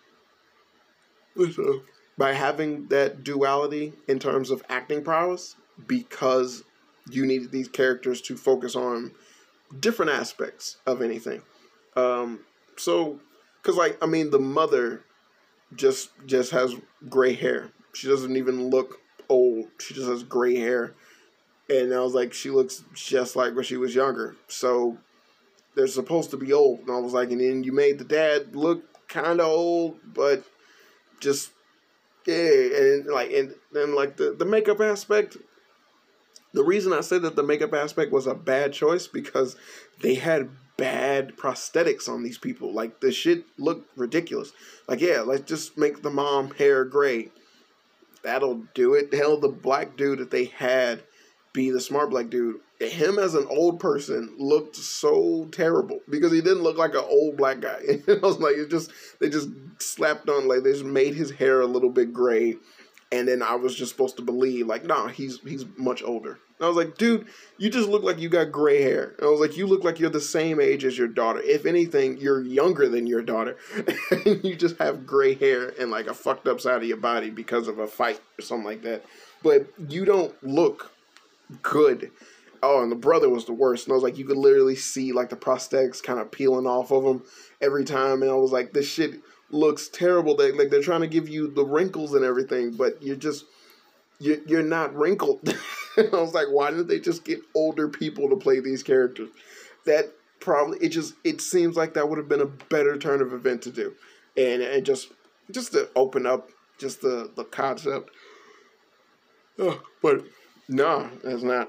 this, uh, by having that duality in terms of acting prowess, because you needed these characters to focus on different aspects of anything. Um, so, because, like, I mean, the mother just just has gray hair. She doesn't even look old. She just has gray hair. And I was like, she looks just like when she was younger. So they're supposed to be old. And I was like, and then you made the dad look kind of old, but just, yeah. And like, and then like the, the makeup aspect, the reason I said that the makeup aspect was a bad choice because they had bad prosthetics on these people. Like, the shit looked ridiculous. Like, yeah, let's just make the mom hair gray. That'll do it. Hell, the black dude that they had be the smart black dude, him as an old person looked so terrible because he didn't look like an old black guy. I was like, it just, they just slapped on, like, they just made his hair a little bit gray. And then I was just supposed to believe, like, nah, he's he's much older. And I was like, dude, you just look like you got gray hair. And I was like, you look like you're the same age as your daughter. If anything, you're younger than your daughter. And you just have gray hair and, like, a fucked up side of your body because of a fight or something like that. But you don't look good. Oh, and the brother was the worst. And I was like, you could literally see, like, the prosthetics kind of peeling off of him every time. And I was like, this shit looks terrible. They, like, they're trying to give you the wrinkles and everything, but you're just, you're, you're not wrinkled. And I was like, why didn't they just get older people to play these characters? That probably, it just, it seems like that would have been a better turn of event to do. And, and just, just to open up just the, the concept. Oh, but no, that's not,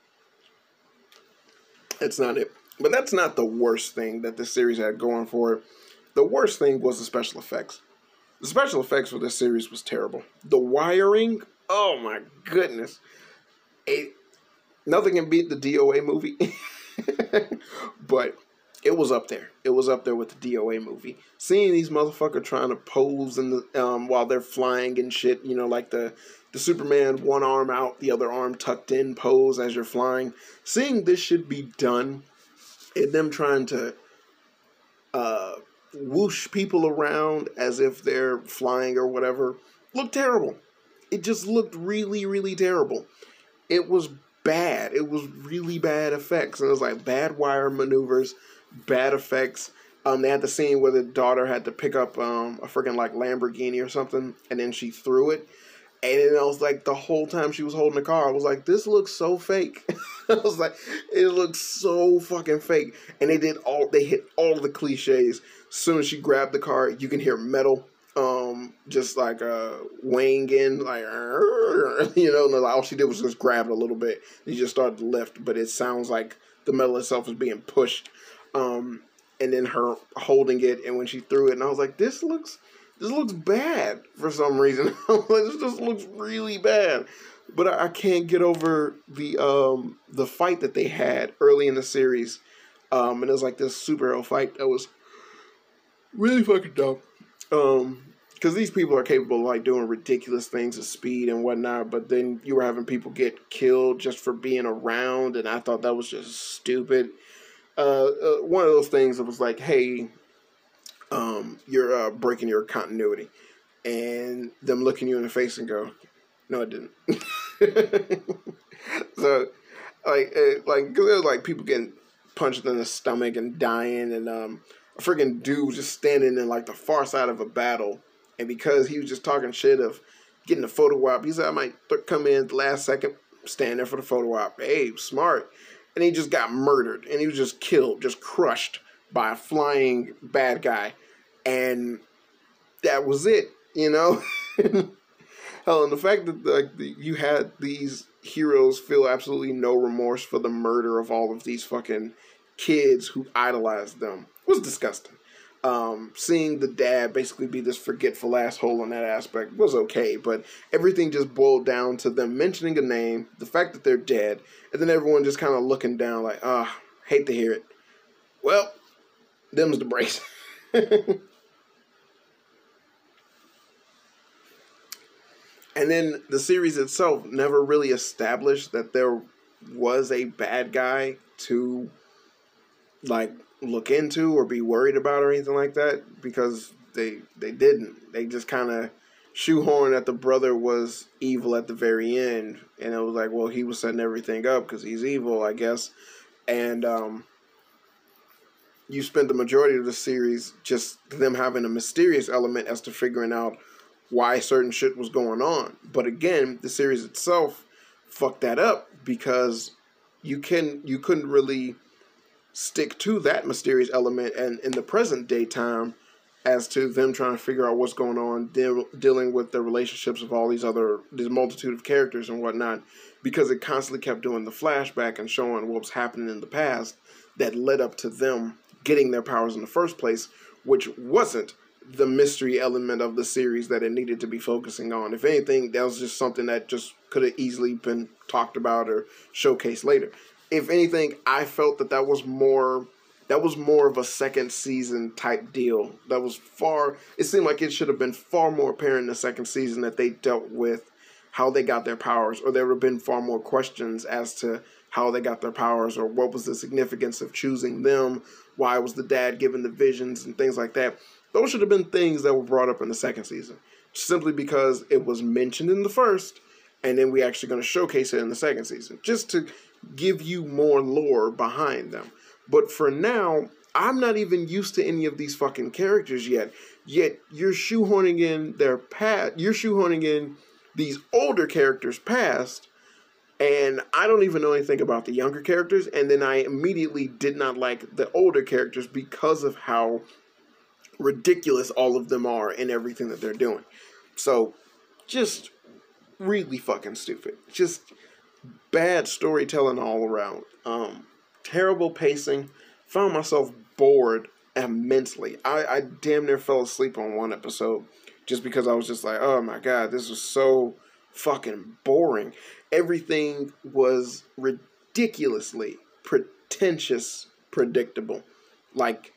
that's not it. But that's not the worst thing that this series had going for it. The worst thing was the special effects. The special effects for this series was terrible. The wiring, oh my goodness. It, nothing can beat the D O A movie. But it was up there. It was up there with the D O A movie. Seeing these motherfuckers trying to pose in the um, while they're flying and shit, you know, like the, the Superman one arm out, the other arm tucked in pose as you're flying. Seeing this shit be done and them trying to uh, whoosh people around as if they're flying or whatever looked terrible. It just looked really, really terrible. It was bad. It was really bad effects. And it was like bad wire maneuvers, bad effects. Um, they had the scene where the daughter had to pick up um, a freaking like Lamborghini or something, and then she threw it. And then I was like, the whole time she was holding the car, I was like, this looks so fake. I was like, it looks so fucking fake. And they did all, they hit all the cliches. As soon as she grabbed the car, you can hear metal. Um, just like, uh, weighing in, like, you know, and all she did was just grab it a little bit. And you just started to lift, but it sounds like the metal itself is being pushed. Um, and then her holding it, and when she threw it, and I was like, this looks, this looks bad for some reason. Like, this just looks really bad. But I, I can't get over the, um, the fight that they had early in the series. Um, and it was like this superhero fight that was really fucking dumb. Um, because these people are capable of like doing ridiculous things at speed and whatnot, but then you were having people get killed just for being around, and I thought that was just stupid. Uh, uh, one of those things that was like, hey, um, you're uh, breaking your continuity, and them looking you in the face and go, no, it didn't. So, like, it, like, cause there was like people getting punched in the stomach and dying, and um, a freaking dude was just standing in like the far side of a battle, and because he was just talking shit of getting a photo op, he said I might th- come in at the last second, stand there for the photo op. Hey, smart. And he just got murdered, and he was just killed, just crushed by a flying bad guy, and that was it, you know. Hell, and the fact that like the, you had these heroes feel absolutely no remorse for the murder of all of these fucking kids who idolized them was disgusting. Um, seeing the dad basically be this forgetful asshole in that aspect was okay, but everything just boiled down to them mentioning a name, the fact that they're dead, and then everyone just kind of looking down like, ah, oh, hate to hear it. Well, them's the brace. And then the series itself never really established that there was a bad guy to, like, look into or be worried about or anything like that, because they they didn't. They just kind of shoehorned that the brother was evil at the very end, and it was like, well, he was setting everything up because he's evil, I guess. And um, you spent the majority of the series just them having a mysterious element as to figuring out why certain shit was going on. But again, the series itself fucked that up because you can you couldn't really stick to that mysterious element and in the present day time as to them trying to figure out what's going on, deal, dealing with the relationships of all these other, this multitude of characters and whatnot, because it constantly kept doing the flashback and showing what was happening in the past that led up to them getting their powers in the first place, which wasn't the mystery element of the series that it needed to be focusing on. If anything, that was just something that just could have easily been talked about or showcased later. If anything, I felt that that was more that was more of a second season type deal. That was far, it seemed like it should have been far more apparent in the second season that they dealt with how they got their powers, or there would have been far more questions as to how they got their powers, or what was the significance of choosing them, why was the dad given the visions and things like that. Those should have been things that were brought up in the second season, simply because it was mentioned in the first, and then we actually going to showcase it in the second season, just to give you more lore behind them. But for now, I'm not even used to any of these fucking characters yet. Yet you're shoehorning in their past, you're shoehorning in these older characters past, and I don't even know anything about the younger characters, and then I immediately did not like the older characters because of how ridiculous all of them are in everything that they're doing. So, just really fucking stupid. Just bad storytelling all around. Um, terrible pacing. Found myself bored immensely. I, I damn near fell asleep on one episode just because I was just like, oh my god, this was so fucking boring. Everything was ridiculously pretentious, predictable. Like,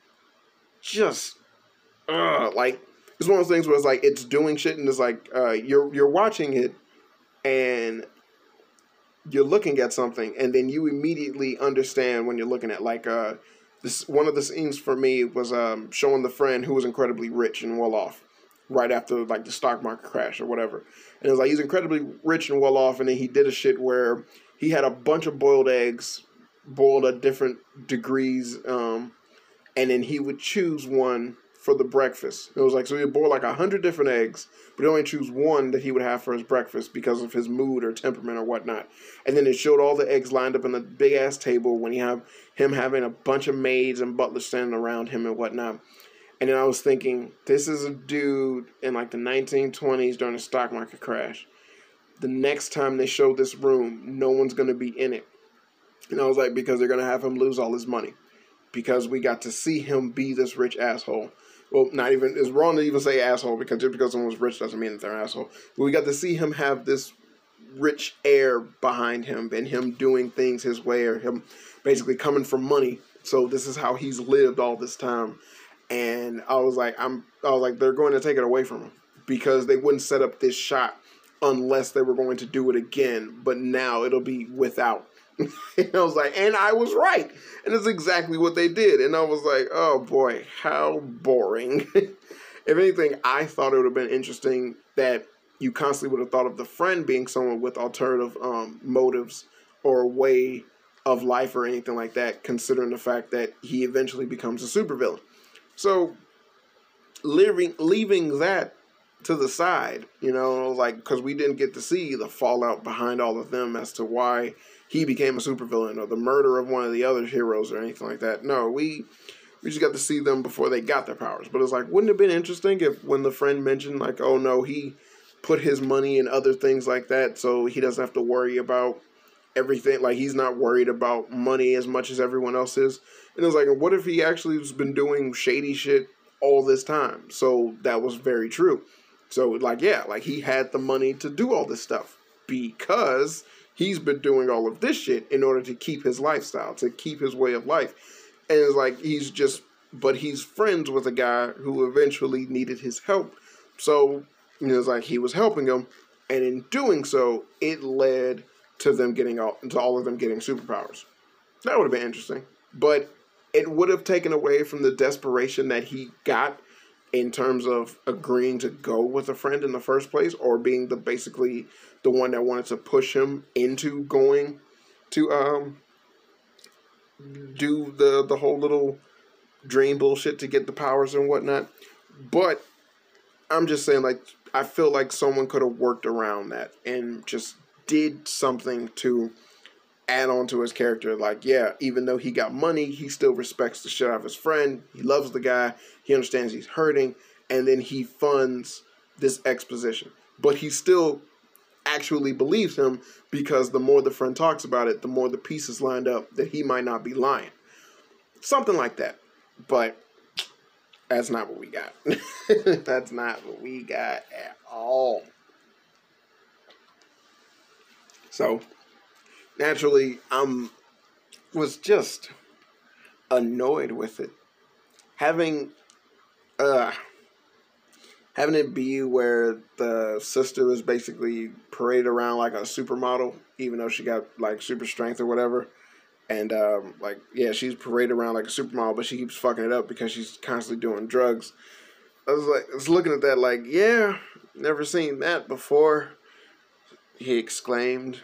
just, ugh, like, it's one of those things where it's like, it's doing shit and it's like, uh, you're, you're watching it and you're looking at something, and then you immediately understand when you're looking at, like, uh, this, one of the scenes for me was um, showing the friend who was incredibly rich and well off right after, like, the stock market crash or whatever. And it was like, he's incredibly rich and well off, and then he did a shit where he had a bunch of boiled eggs, boiled at different degrees, um, and then he would choose one for the breakfast. It was like, so he'd boil like a hundred different eggs, but he'd only choose one that he would have for his breakfast because of his mood or temperament or whatnot. And then it showed all the eggs lined up on the big ass table when he have him having a bunch of maids and butlers standing around him and whatnot. And then I was thinking, this is a dude in like the nineteen twenties during the stock market crash. The next time they show this room, no one's going to be in it. And I was like, because they're going to have him lose all his money. Because we got to see him be this rich asshole. Well, not even, it's wrong to even say asshole, because just because someone's rich doesn't mean that they're an asshole. But we got to see him have this rich air behind him, and him doing things his way, or him basically coming from money. So this is how he's lived all this time. And I was like, I'm, I was like, they're going to take it away from him. because they wouldn't set up this shot unless they were going to do it again. But now it'll be without. And I was like, and I was right. And it's exactly what they did. And I was like, oh boy, how boring. If anything, I thought it would have been interesting that you constantly would have thought of the friend being someone with alternative um, motives or way of life or anything like that, considering the fact that he eventually becomes a supervillain. So leaving, leaving that to the side, you know, like, because we didn't get to see the fallout behind all of them as to why he became a supervillain or the murder of one of the other heroes or anything like that. No, we we just got to see them before they got their powers. But it's like, wouldn't it have been interesting if when the friend mentioned, like, oh no, he put his money in other things like that so he doesn't have to worry about everything. Like, he's not worried about money as much as everyone else is. And it was like, what if he actually has been doing shady shit all this time? So that was very true. So, like, yeah, like, he had the money to do all this stuff because he's been doing all of this shit in order to keep his lifestyle, to keep his way of life. And it's like, he's just, but he's friends with a guy who eventually needed his help. So, you know, it's like he was helping him. And in doing so, it led to them getting all, to all of them getting superpowers. That would have been interesting. But it would have taken away from the desperation that he got in terms of agreeing to go with a friend in the first place, or being the basically the one that wanted to push him into going to um do the the whole little dream bullshit to get the powers and whatnot. But I'm just saying, like, I feel like someone could have worked around that and just did something to add on to his character. Like, yeah, even though he got money, he still respects the shit out of his friend. He loves the guy. He understands he's hurting. And then he funds this exposition. But he still actually believes him because the more the friend talks about it, the more the pieces lined up that he might not be lying. Something like that. But that's not what we got. That's not what we got at all. So, naturally, I was just annoyed with it. Having, uh, having it be where the sister was basically paraded around like a supermodel, even though she got like super strength or whatever. And, um, like, yeah, she's paraded around like a supermodel, but she keeps fucking it up because she's constantly doing drugs. I was like, I was looking at that like, yeah, never seen that before, he exclaimed,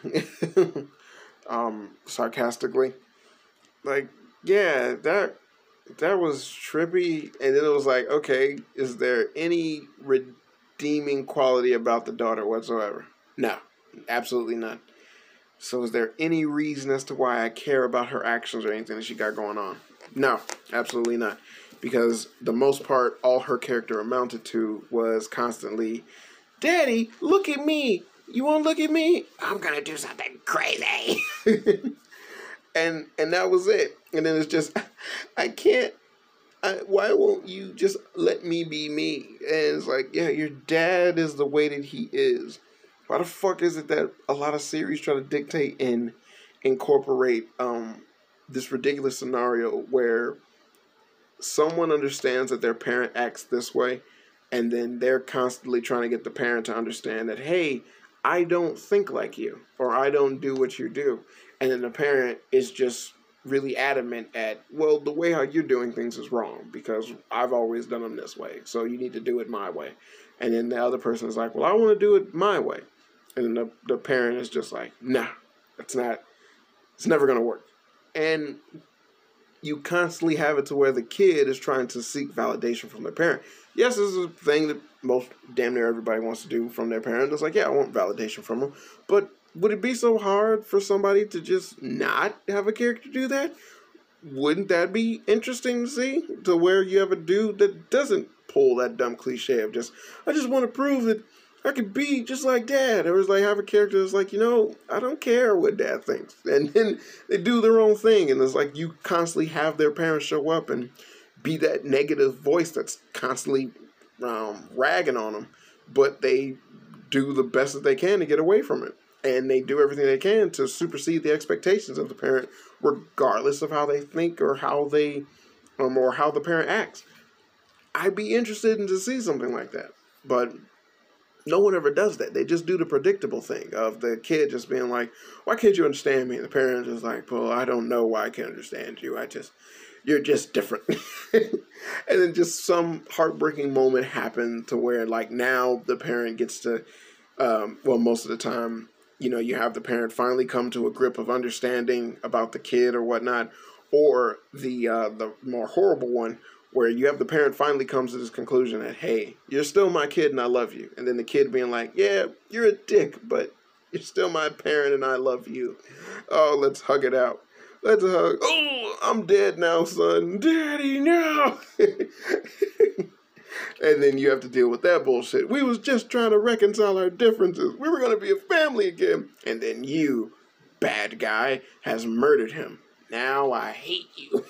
um, sarcastically. Like, yeah, that, that was trippy. And then it was like, okay, is there any redeeming quality about the daughter whatsoever? No, absolutely none. So is there any reason as to why I care about her actions or anything that she got going on? No, absolutely not. Because the most part, all her character amounted to was constantly, Daddy, look at me. You want to look at me? I'm going to do something crazy. and and that was it. And then it's just, I can't, I, why won't you just let me be me? And it's like, yeah, your dad is the way that he is. Why the fuck is it that a lot of series try to dictate and incorporate um, this ridiculous scenario where someone understands that their parent acts this way, and then they're constantly trying to get the parent to understand that, hey, I don't think like you, or I don't do what you do. And then the parent is just really adamant at, well, the way how you're doing things is wrong because I've always done them this way, so you need to do it my way. And then the other person is like, well, I want to do it my way. And then the, the parent is just like, nah, that's not, it's never going to work. And you constantly have it to where the kid is trying to seek validation from their parent. Yes, this is a thing that most, damn near everybody wants to do from their parent. It's like, yeah, I want validation from them. But would it be so hard for somebody to just not have a character do that? Wouldn't that be interesting to see? To where you have a dude that doesn't pull that dumb cliche of just, I just want to prove that I could be just like Dad. Or it's like have a character that's like, you know, I don't care what Dad thinks. And then they do their own thing. And it's like you constantly have their parents show up and be that negative voice that's constantly um, ragging on them. But they do the best that they can to get away from it. And they do everything they can to supersede the expectations of the parent, regardless of how they think or how they, um, or how the parent acts. I'd be interested in to see something like that. But no one ever does that. They just do the predictable thing of the kid just being like, why can't you understand me? And the parent is like, well, I don't know why I can't understand you. I just, you're just different. And then just some heartbreaking moment happened to where, like, now the parent gets to, um, well, most of the time, you know, you have the parent finally come to a grip of understanding about the kid or whatnot, or the uh, the more horrible one where you have the parent finally comes to this conclusion that, hey, you're still my kid and I love you. And then the kid being like, yeah, you're a dick, but you're still my parent and I love you. Oh, let's hug it out. Let's hug. Oh, I'm dead now, son. Daddy, no. And then you have to deal with that bullshit. We was just trying to reconcile our differences. We were going to be a family again. And then you, bad guy, has murdered him. Now I hate you.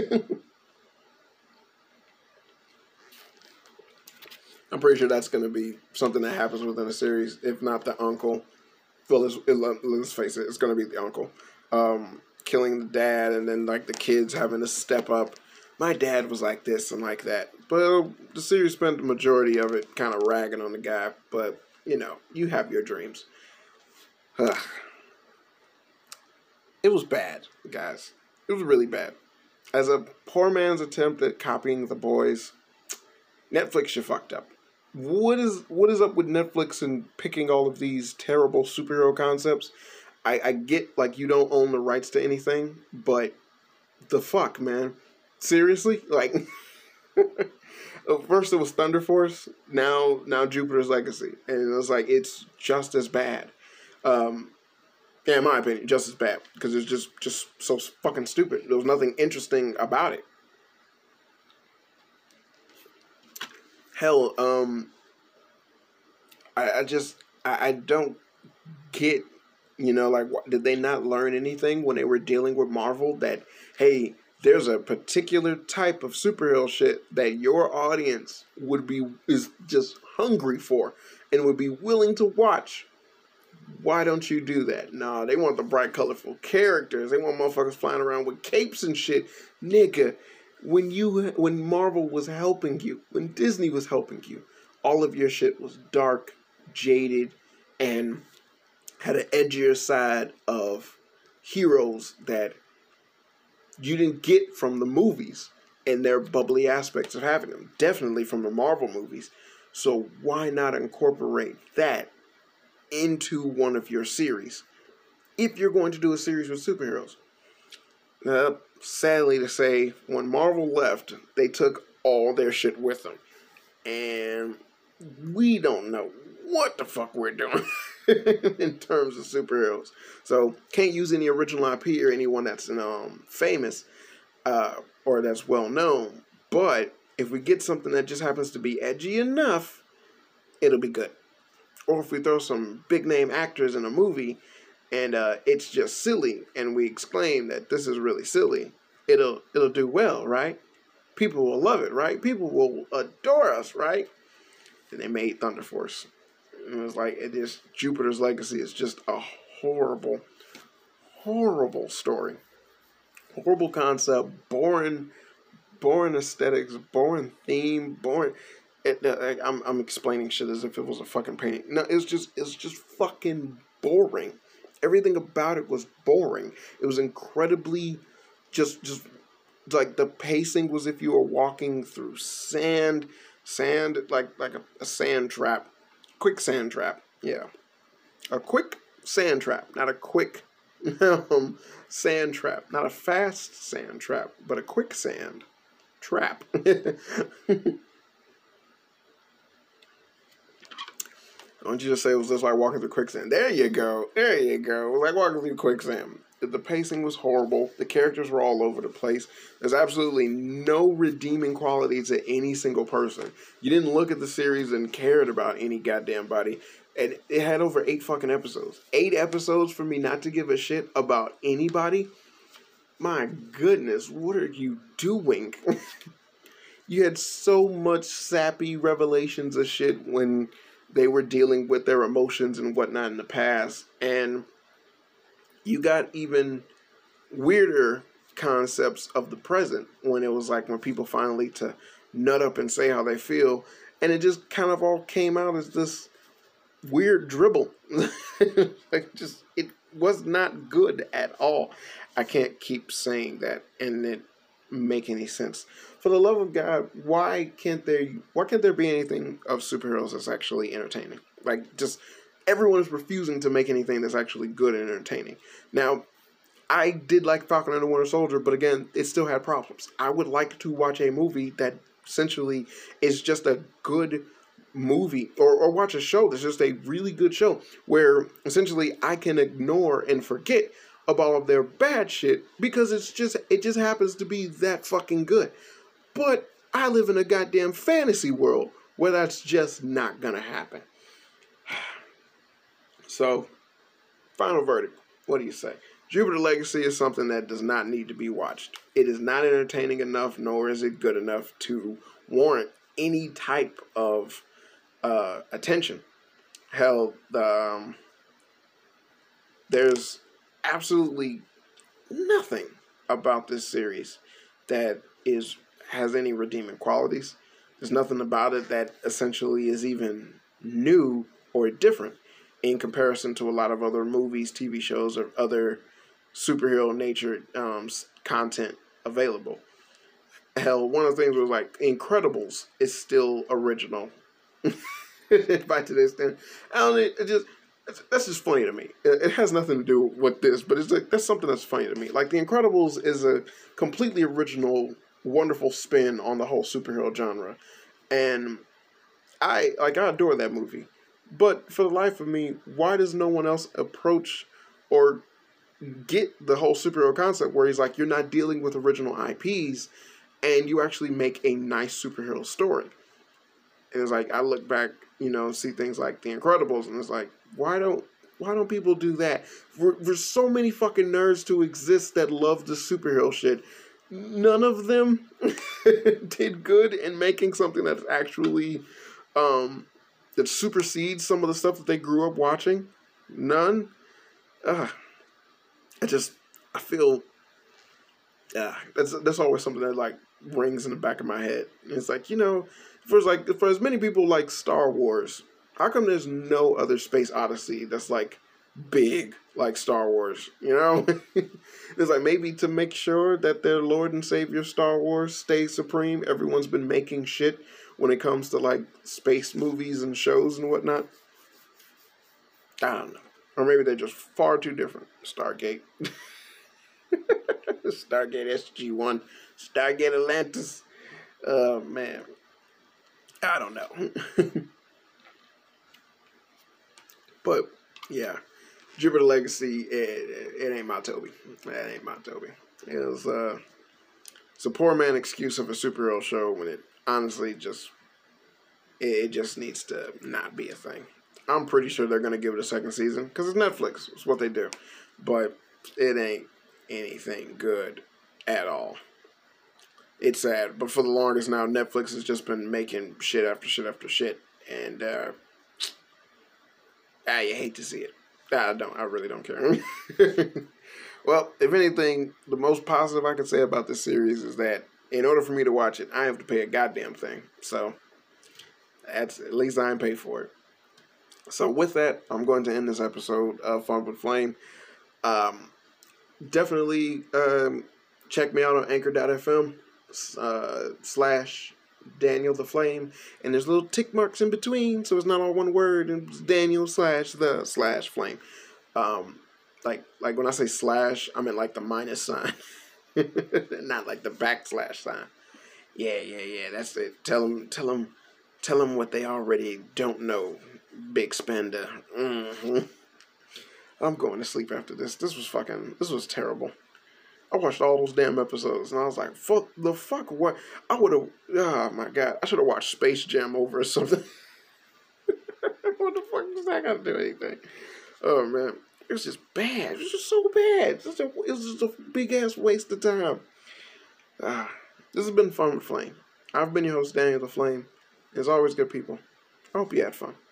I'm pretty sure that's going to be something that happens within a series, if not the uncle. Well, let's, let's face it, it's going to be the uncle. Um, killing the dad, and then, like, the kids having to step up. My dad was like this and like that. But the series spent the majority of it kind of ragging on the guy. But, you know, you have your dreams. Ugh. It was bad, guys. It was really bad. As a poor man's attempt at copying The Boys, Netflix, you fucked up. What is what is up with Netflix and picking all of these terrible superhero concepts? I, I get, like, you don't own the rights to anything, but the fuck, man? Seriously? Like, first it was Thunder Force, now now Jupiter's Legacy, and it was like, it's just as bad. Um, yeah, in my opinion, just as bad, because it's just just so fucking stupid. There was nothing interesting about it. Hell, um, I, I just, I, I don't get, you know, like, what, did they not learn anything when they were dealing with Marvel that, hey, there's a particular type of superhero shit that your audience would be, is just hungry for and would be willing to watch. Why don't you do that? Nah, they want the bright, colorful characters. They want motherfuckers flying around with capes and shit. Nigga, when you, when Marvel was helping you, when Disney was helping you, all of your shit was dark, jaded, and had an edgier side of heroes that you didn't get from the movies and their bubbly aspects of having them. Definitely from the Marvel movies. So why not incorporate that into one of your series if you're going to do a series with superheroes? Uh, sadly to say, when Marvel left, they took all their shit with them. And we don't know what the fuck we're doing in terms of superheroes. So, can't use any original I P or anyone that's um, famous uh, or that's well known. But if we get something that just happens to be edgy enough, it'll be good. Or if we throw some big name actors in a movie and uh, it's just silly and we exclaim that this is really silly, it'll it'll do well, right? People will love it, right? People will adore us, right? And they made Thunder Force. And it was like, it is, Jupiter's Legacy is just a horrible, horrible story. Horrible concept, boring, boring aesthetics, boring theme, boring. It, uh, I'm I'm explaining shit as if it was a fucking painting. No, it's just it's just fucking boring. Everything about it was boring. It was incredibly just just like the pacing was if you were walking through sand, sand like like a, a sand trap, quick sand trap. Yeah, a quick sand trap, not a quick um, sand trap, not a fast sand trap, but a quick sand trap. Why don't you just say it was just like walking through quicksand? There you go. There you go. It was like walking through quicksand. The pacing was horrible. The characters were all over the place. There's absolutely no redeeming quality to any single person. You didn't look at the series and cared about any goddamn body. And it had over eight fucking episodes. Eight episodes for me not to give a shit about anybody? My goodness, what are you doing? You had so much sappy revelations of shit when they were dealing with their emotions and whatnot in the past. And you got even weirder concepts of the present when it was like when people finally to nut up and say how they feel. And it just kind of all came out as this weird dribble. Like, just, it was not good at all. I can't keep saying that and it make any sense. For the love of God, why can't there why can't there be anything of superheroes that's actually entertaining? Like, just everyone is refusing to make anything that's actually good and entertaining. Now, I did like Falcon and the Winter Soldier, but again, it still had problems. I would like to watch a movie that essentially is just a good movie, or, or watch a show that's just a really good show, where essentially I can ignore and forget about all of their bad shit because it's just it just happens to be that fucking good. But I live in a goddamn fantasy world where that's just not gonna happen. So, final verdict. What do you say? Jupiter Legacy is something that does not need to be watched. It is not entertaining enough, nor is it good enough to warrant any type of uh, attention. Hell, the, um, there's absolutely nothing about this series that is has any redeeming qualities. There's nothing about it that essentially is even new or different in comparison to a lot of other movies, T V shows, or other superhero nature um, content available. Hell, one of the things was like Incredibles is still original by today's standard. I don't. It just that's just funny to me. It, it has nothing to do with this, but it's like that's something that's funny to me. Like The Incredibles is a completely original, wonderful spin on the whole superhero genre, and I like I adore that movie. But for the life of me, why does no one else approach or get the whole superhero concept where he's like, you're not dealing with original I Ps and you actually make a nice superhero story? And it's like, I look back, you know, see things like The Incredibles, and it's like, why don't why don't people do that? For, for so many fucking nerds to exist that love the superhero shit, none of them did good in making something that's actually um that supersedes some of the stuff that they grew up watching. None. Uh, I just, I feel, yeah, that's that's always something that like rings in the back of my head. And it's like, you know, for like for as many people like Star Wars, how come there's no other space odyssey that's like big like Star Wars? You know, it's like maybe to make sure that their Lord and Savior Star Wars stays supreme. Everyone's been making shit when it comes to like space movies and shows and whatnot. I don't know. Or maybe they're just far too different. Stargate. Stargate S G one. Stargate Atlantis. Oh, man. I don't know. But, yeah. Jupiter Legacy, it, it ain't my Toby. That ain't my Toby. It was, uh, it's a poor man excuse of a superhero show when it honestly just, it just needs to not be a thing. I'm pretty sure they're going to give it a second season because it's Netflix. It's what they do. But it ain't anything good at all. It's sad. But for the longest now, Netflix has just been making shit after shit after shit. And, uh, ah, you hate to see it. I don't. I really don't care. Well, if anything, the most positive I can say about this series is that in order for me to watch it, I have to pay a goddamn thing. So, that's at least I ain't paid for it. So with that, I'm going to end this episode of Fun with Flame. Um, definitely um, check me out on anchor dot f m uh, slash Daniel the Flame. And there's little tick marks in between, so it's not all one word. It's Daniel slash the slash Flame. Um, like like when I say slash, I mean like the minus sign. Not like the backslash sign. Yeah, yeah, yeah, that's it. Tell them, tell them, tell them what they already don't know. Big spender. Mm-hmm. I'm going to sleep after this. This was fucking, this was terrible. I watched all those damn episodes and I was like, fuck the fuck what? I would have, oh my God, I should have watched Space Jam over or something. What the fuck does that got to do anything? Oh man, it was just bad. It was just so bad. It was just a, it was just a big ass waste of time. Ah, this has been Fun with Flame. I've been your host, Daniel the Flame. As always, good people. I hope you had fun.